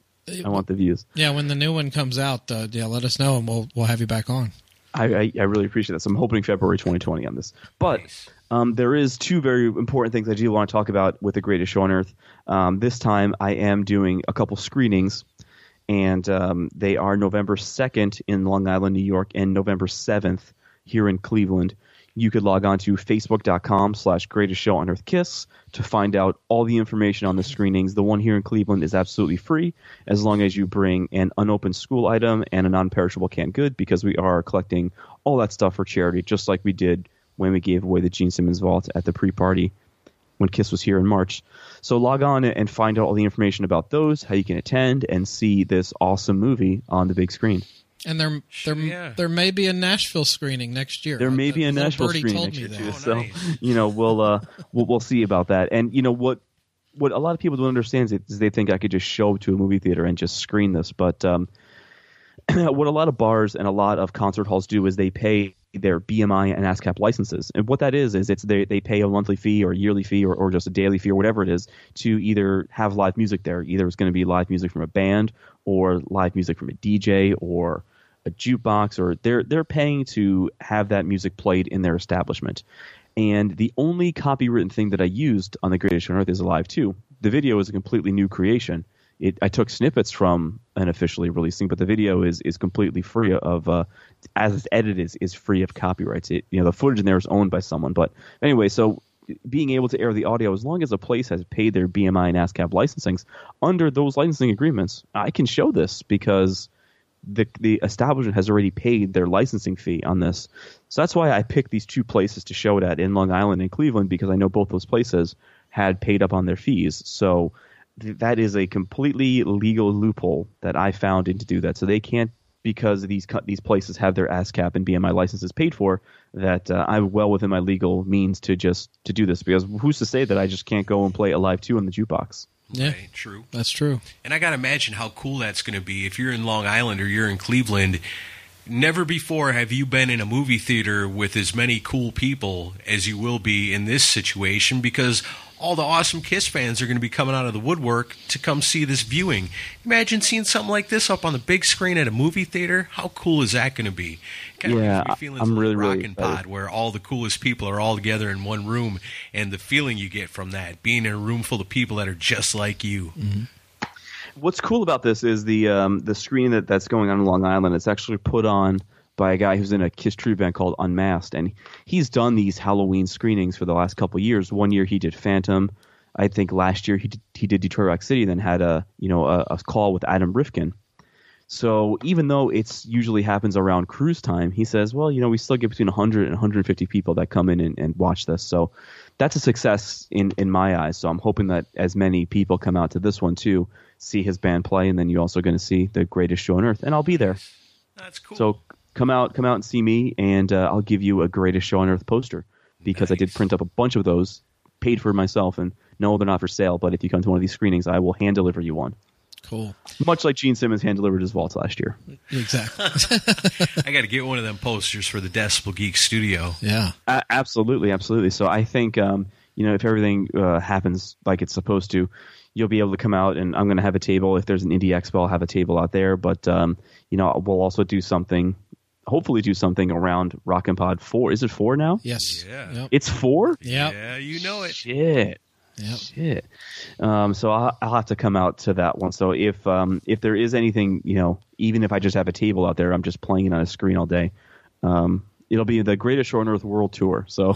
I want the views. Yeah, when the new one comes out, let us know and we'll have you back on. I really appreciate that. So I'm hoping February 2020 on this. But Nice. There is two very important things I do want to talk about with The Greatest Show on Earth. This time I am doing a couple screenings, and they are November 2nd in Long Island, New York, and November 7th here in Cleveland. You could log on to facebook.com/Greatest Show on Earth Kiss to find out all the information on the screenings. The one here in Cleveland is absolutely free as long as you bring an unopened school item and a non-perishable canned good, because we are collecting all that stuff for charity, just like we did when we gave away the Gene Simmons vault at the pre-party when Kiss was here in March. So log on and find out all the information about those, how you can attend and see this awesome movie on the big screen. And there may be a Nashville screening next year. There may be a Nashville Birdie screening told next me year that. too. Oh, So nice. we'll see about that. And what what a lot of people don't understand is they think I could just show up to a movie theater and just screen this. But what a lot of bars and a lot of concert halls do is they pay their BMI and ASCAP licenses. And what that is they pay a monthly fee or a yearly fee or just a daily fee or whatever it is to either have live music there. Either it's going to be live music from a band or live music from a DJ or a jukebox, or they're paying to have that music played in their establishment. And the only copywritten thing that I used on The Greatest Show on Earth is Alive 2. The video is a completely new creation. I took snippets from an officially released thing, but the video is completely free of as it's edited is free of copyrights. The footage in there is owned by someone. But anyway, so being able to air the audio, as long as a place has paid their BMI and ASCAP licensings, under those licensing agreements, I can show this because the establishment has already paid their licensing fee on this. So that's why I picked these two places to show it at, in Long Island and Cleveland, because I know both those places had paid up on their fees. So that is a completely legal loophole that I found in to do that. So they can't, because these places have their ASCAP and BMI licenses paid for, that I'm well within my legal means to do this. Because who's to say that I just can't go and play Alive 2 on the jukebox? Yeah, right, true. That's true. And I got to imagine how cool that's going to be if you're in Long Island or you're in Cleveland. Never before have you been in a movie theater with as many cool people as you will be in this situation, because all the awesome Kiss fans are going to be coming out of the woodwork to come see this viewing. Imagine seeing something like this up on the big screen at a movie theater. How cool is that going to be? Kind of makes me feel I'm really Rockin' Pod, where all the coolest people are all together in one room, and the feeling you get from that, being in a room full of people that are just like you. Mm-hmm. What's cool about this is the screening that's going on in Long Island. It's actually put on by a guy who's in a Kiss tribute band called Unmasked, and he's done these Halloween screenings for the last couple of years. One year he did Phantom. I think last year he did Detroit Rock City, then had a call with Adam Rifkin. So even though it's usually happens around cruise time, he says, well, we still get between 100 and 150 people that come in and watch this. So that's a success in my eyes. So I'm hoping that as many people come out to this one too, see his band play, and then you're also going to see The Greatest Show on Earth, and I'll be there. That's cool. So come out and see me, and I'll give you a Greatest Show on Earth poster, because I did print up a bunch of those, paid for myself, and no, they're not for sale, but if you come to one of these screenings, I will hand deliver you one. Cool. Much like Gene Simmons hand delivered his Vaults last year. Exactly. I got to get one of them posters for the Decibel Geek studio. Yeah. Absolutely. So I think, if everything happens like it's supposed to, you'll be able to come out, and I'm going to have a table. If there's an Indie Expo, I'll have a table out there. But, we'll also do something, hopefully do something around Rockin' Pod 4. Is it 4 now? Yes. Yeah. Yep. It's 4? Yep. Yeah, you know it. Shit. Yep. Shit. So I'll have to come out to that one. So if there is anything, even if I just have a table out there, I'm just playing it on a screen all day. It'll be the Greatest Show on Earth World Tour. So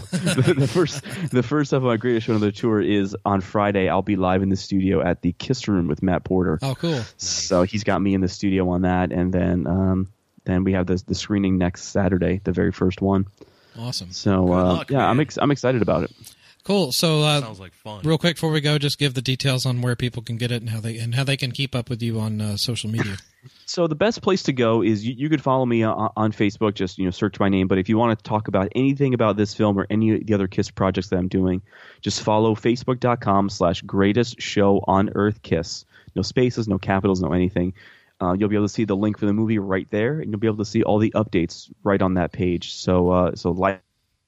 the first of my Greatest Show on Earth tour is on Friday. I'll be live in the studio at the Kiss Room with Matt Porter. Oh, cool. So he's got me in the studio on that, and then we have the screening next Saturday, the very first one. Awesome. So luck, man. I'm excited about it. Cool. So sounds like fun. Real quick before we go, just give the details on where people can get it and how they can keep up with you on social media. So the best place to go is you could follow me on Facebook. Just search my name. But if you want to talk about anything about this film or any of the other Kiss projects that I'm doing, just follow Facebook.com/Greatest Show on Earth Kiss. No spaces, no capitals, no anything. You'll be able to see the link for the movie right there, and you'll be able to see all the updates right on that page. So like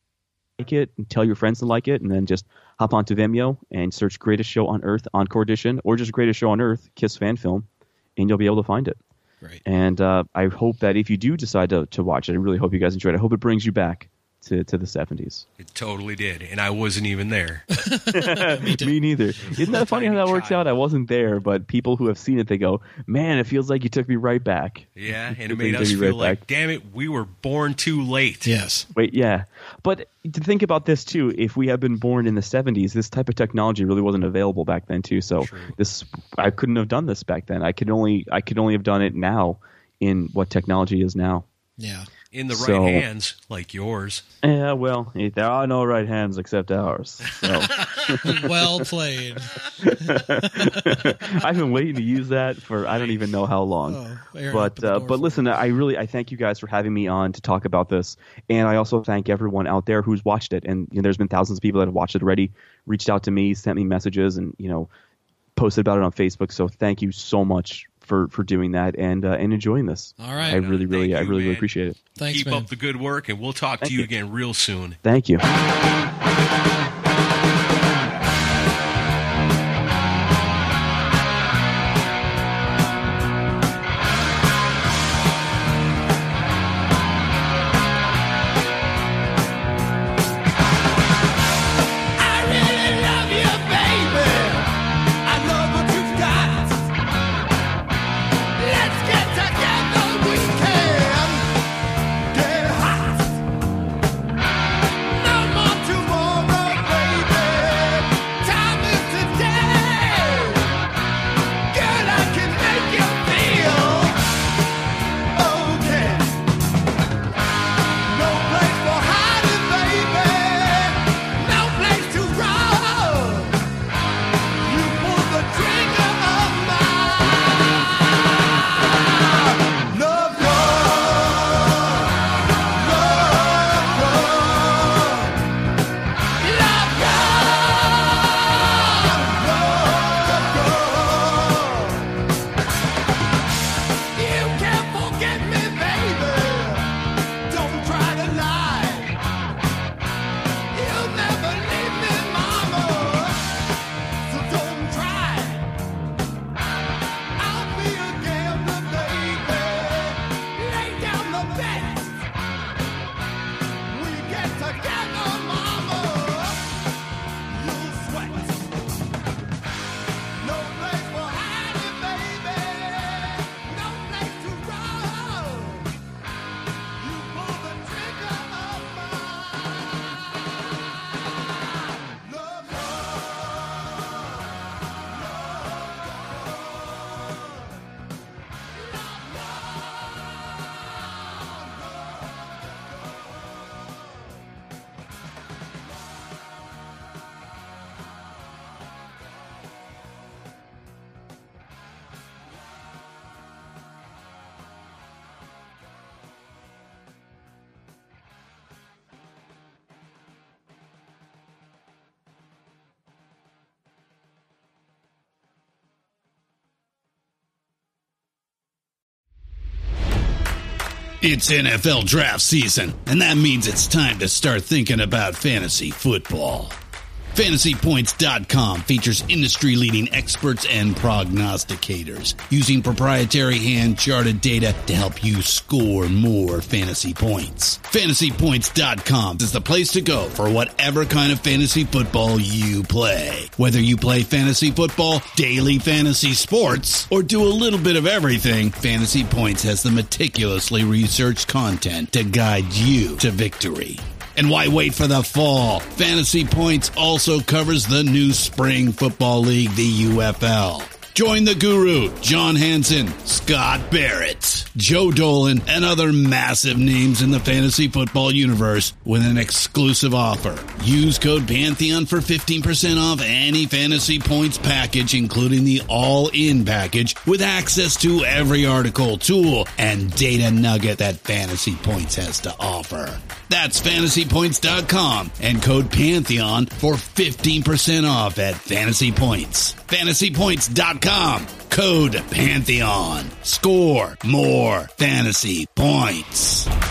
it and tell your friends to like it, and then just hop onto Vimeo and search Greatest Show on Earth Encore Edition, or just Greatest Show on Earth Kiss fan film, and you'll be able to find it. Great. And I hope that if you do decide to watch it, I really hope you guys enjoyed it. I hope it brings you back to the 70s. It totally did, and I wasn't even there. Me neither. Isn't that funny how that works out? I wasn't there, but people who have seen it, they go, man, it feels like you took me right back. Yeah, and it made us feel like, damn it, we were born too late. Yes. Wait, yeah. But to think about this, too, if we had been born in the 70s, this type of technology really wasn't available back then, too. So I couldn't have done this back then. I could only have done it now in what technology is now. Yeah. In the right hands, like yours. Yeah, well, there are no right hands except ours. So. Well played. I've been waiting to use that for I don't even know how long. But listen, I thank you guys for having me on to talk about this, and I also thank everyone out there who's watched it. And there's been thousands of people that have watched it already, reached out to me, sent me messages, and posted about it on Facebook. So thank you so much for doing that and enjoying this. All right. I really appreciate it. Thanks, Keep man. up the good work, and we'll talk to you again real soon. Thank you. It's NFL draft season, and that means it's time to start thinking about fantasy football. FantasyPoints.com features industry-leading experts and prognosticators using proprietary hand-charted data to help you score more fantasy points. FantasyPoints.com is the place to go for whatever kind of fantasy football you play. Whether you play fantasy football, daily fantasy sports, or do a little bit of everything, Fantasy Points has the meticulously researched content to guide you to victory. And why wait for the fall? Fantasy Points also covers the new spring football league, the UFL. Join the guru, John Hansen, Scott Barrett, Joe Dolan, and other massive names in the fantasy football universe with an exclusive offer. Use code Pantheon for 15% off any Fantasy Points package, including the all-in package, with access to every article, tool, and data nugget that Fantasy Points has to offer. That's FantasyPoints.com and code Pantheon for 15% off at Fantasy Points. FantasyPoints.com, code Pantheon. Score more fantasy points.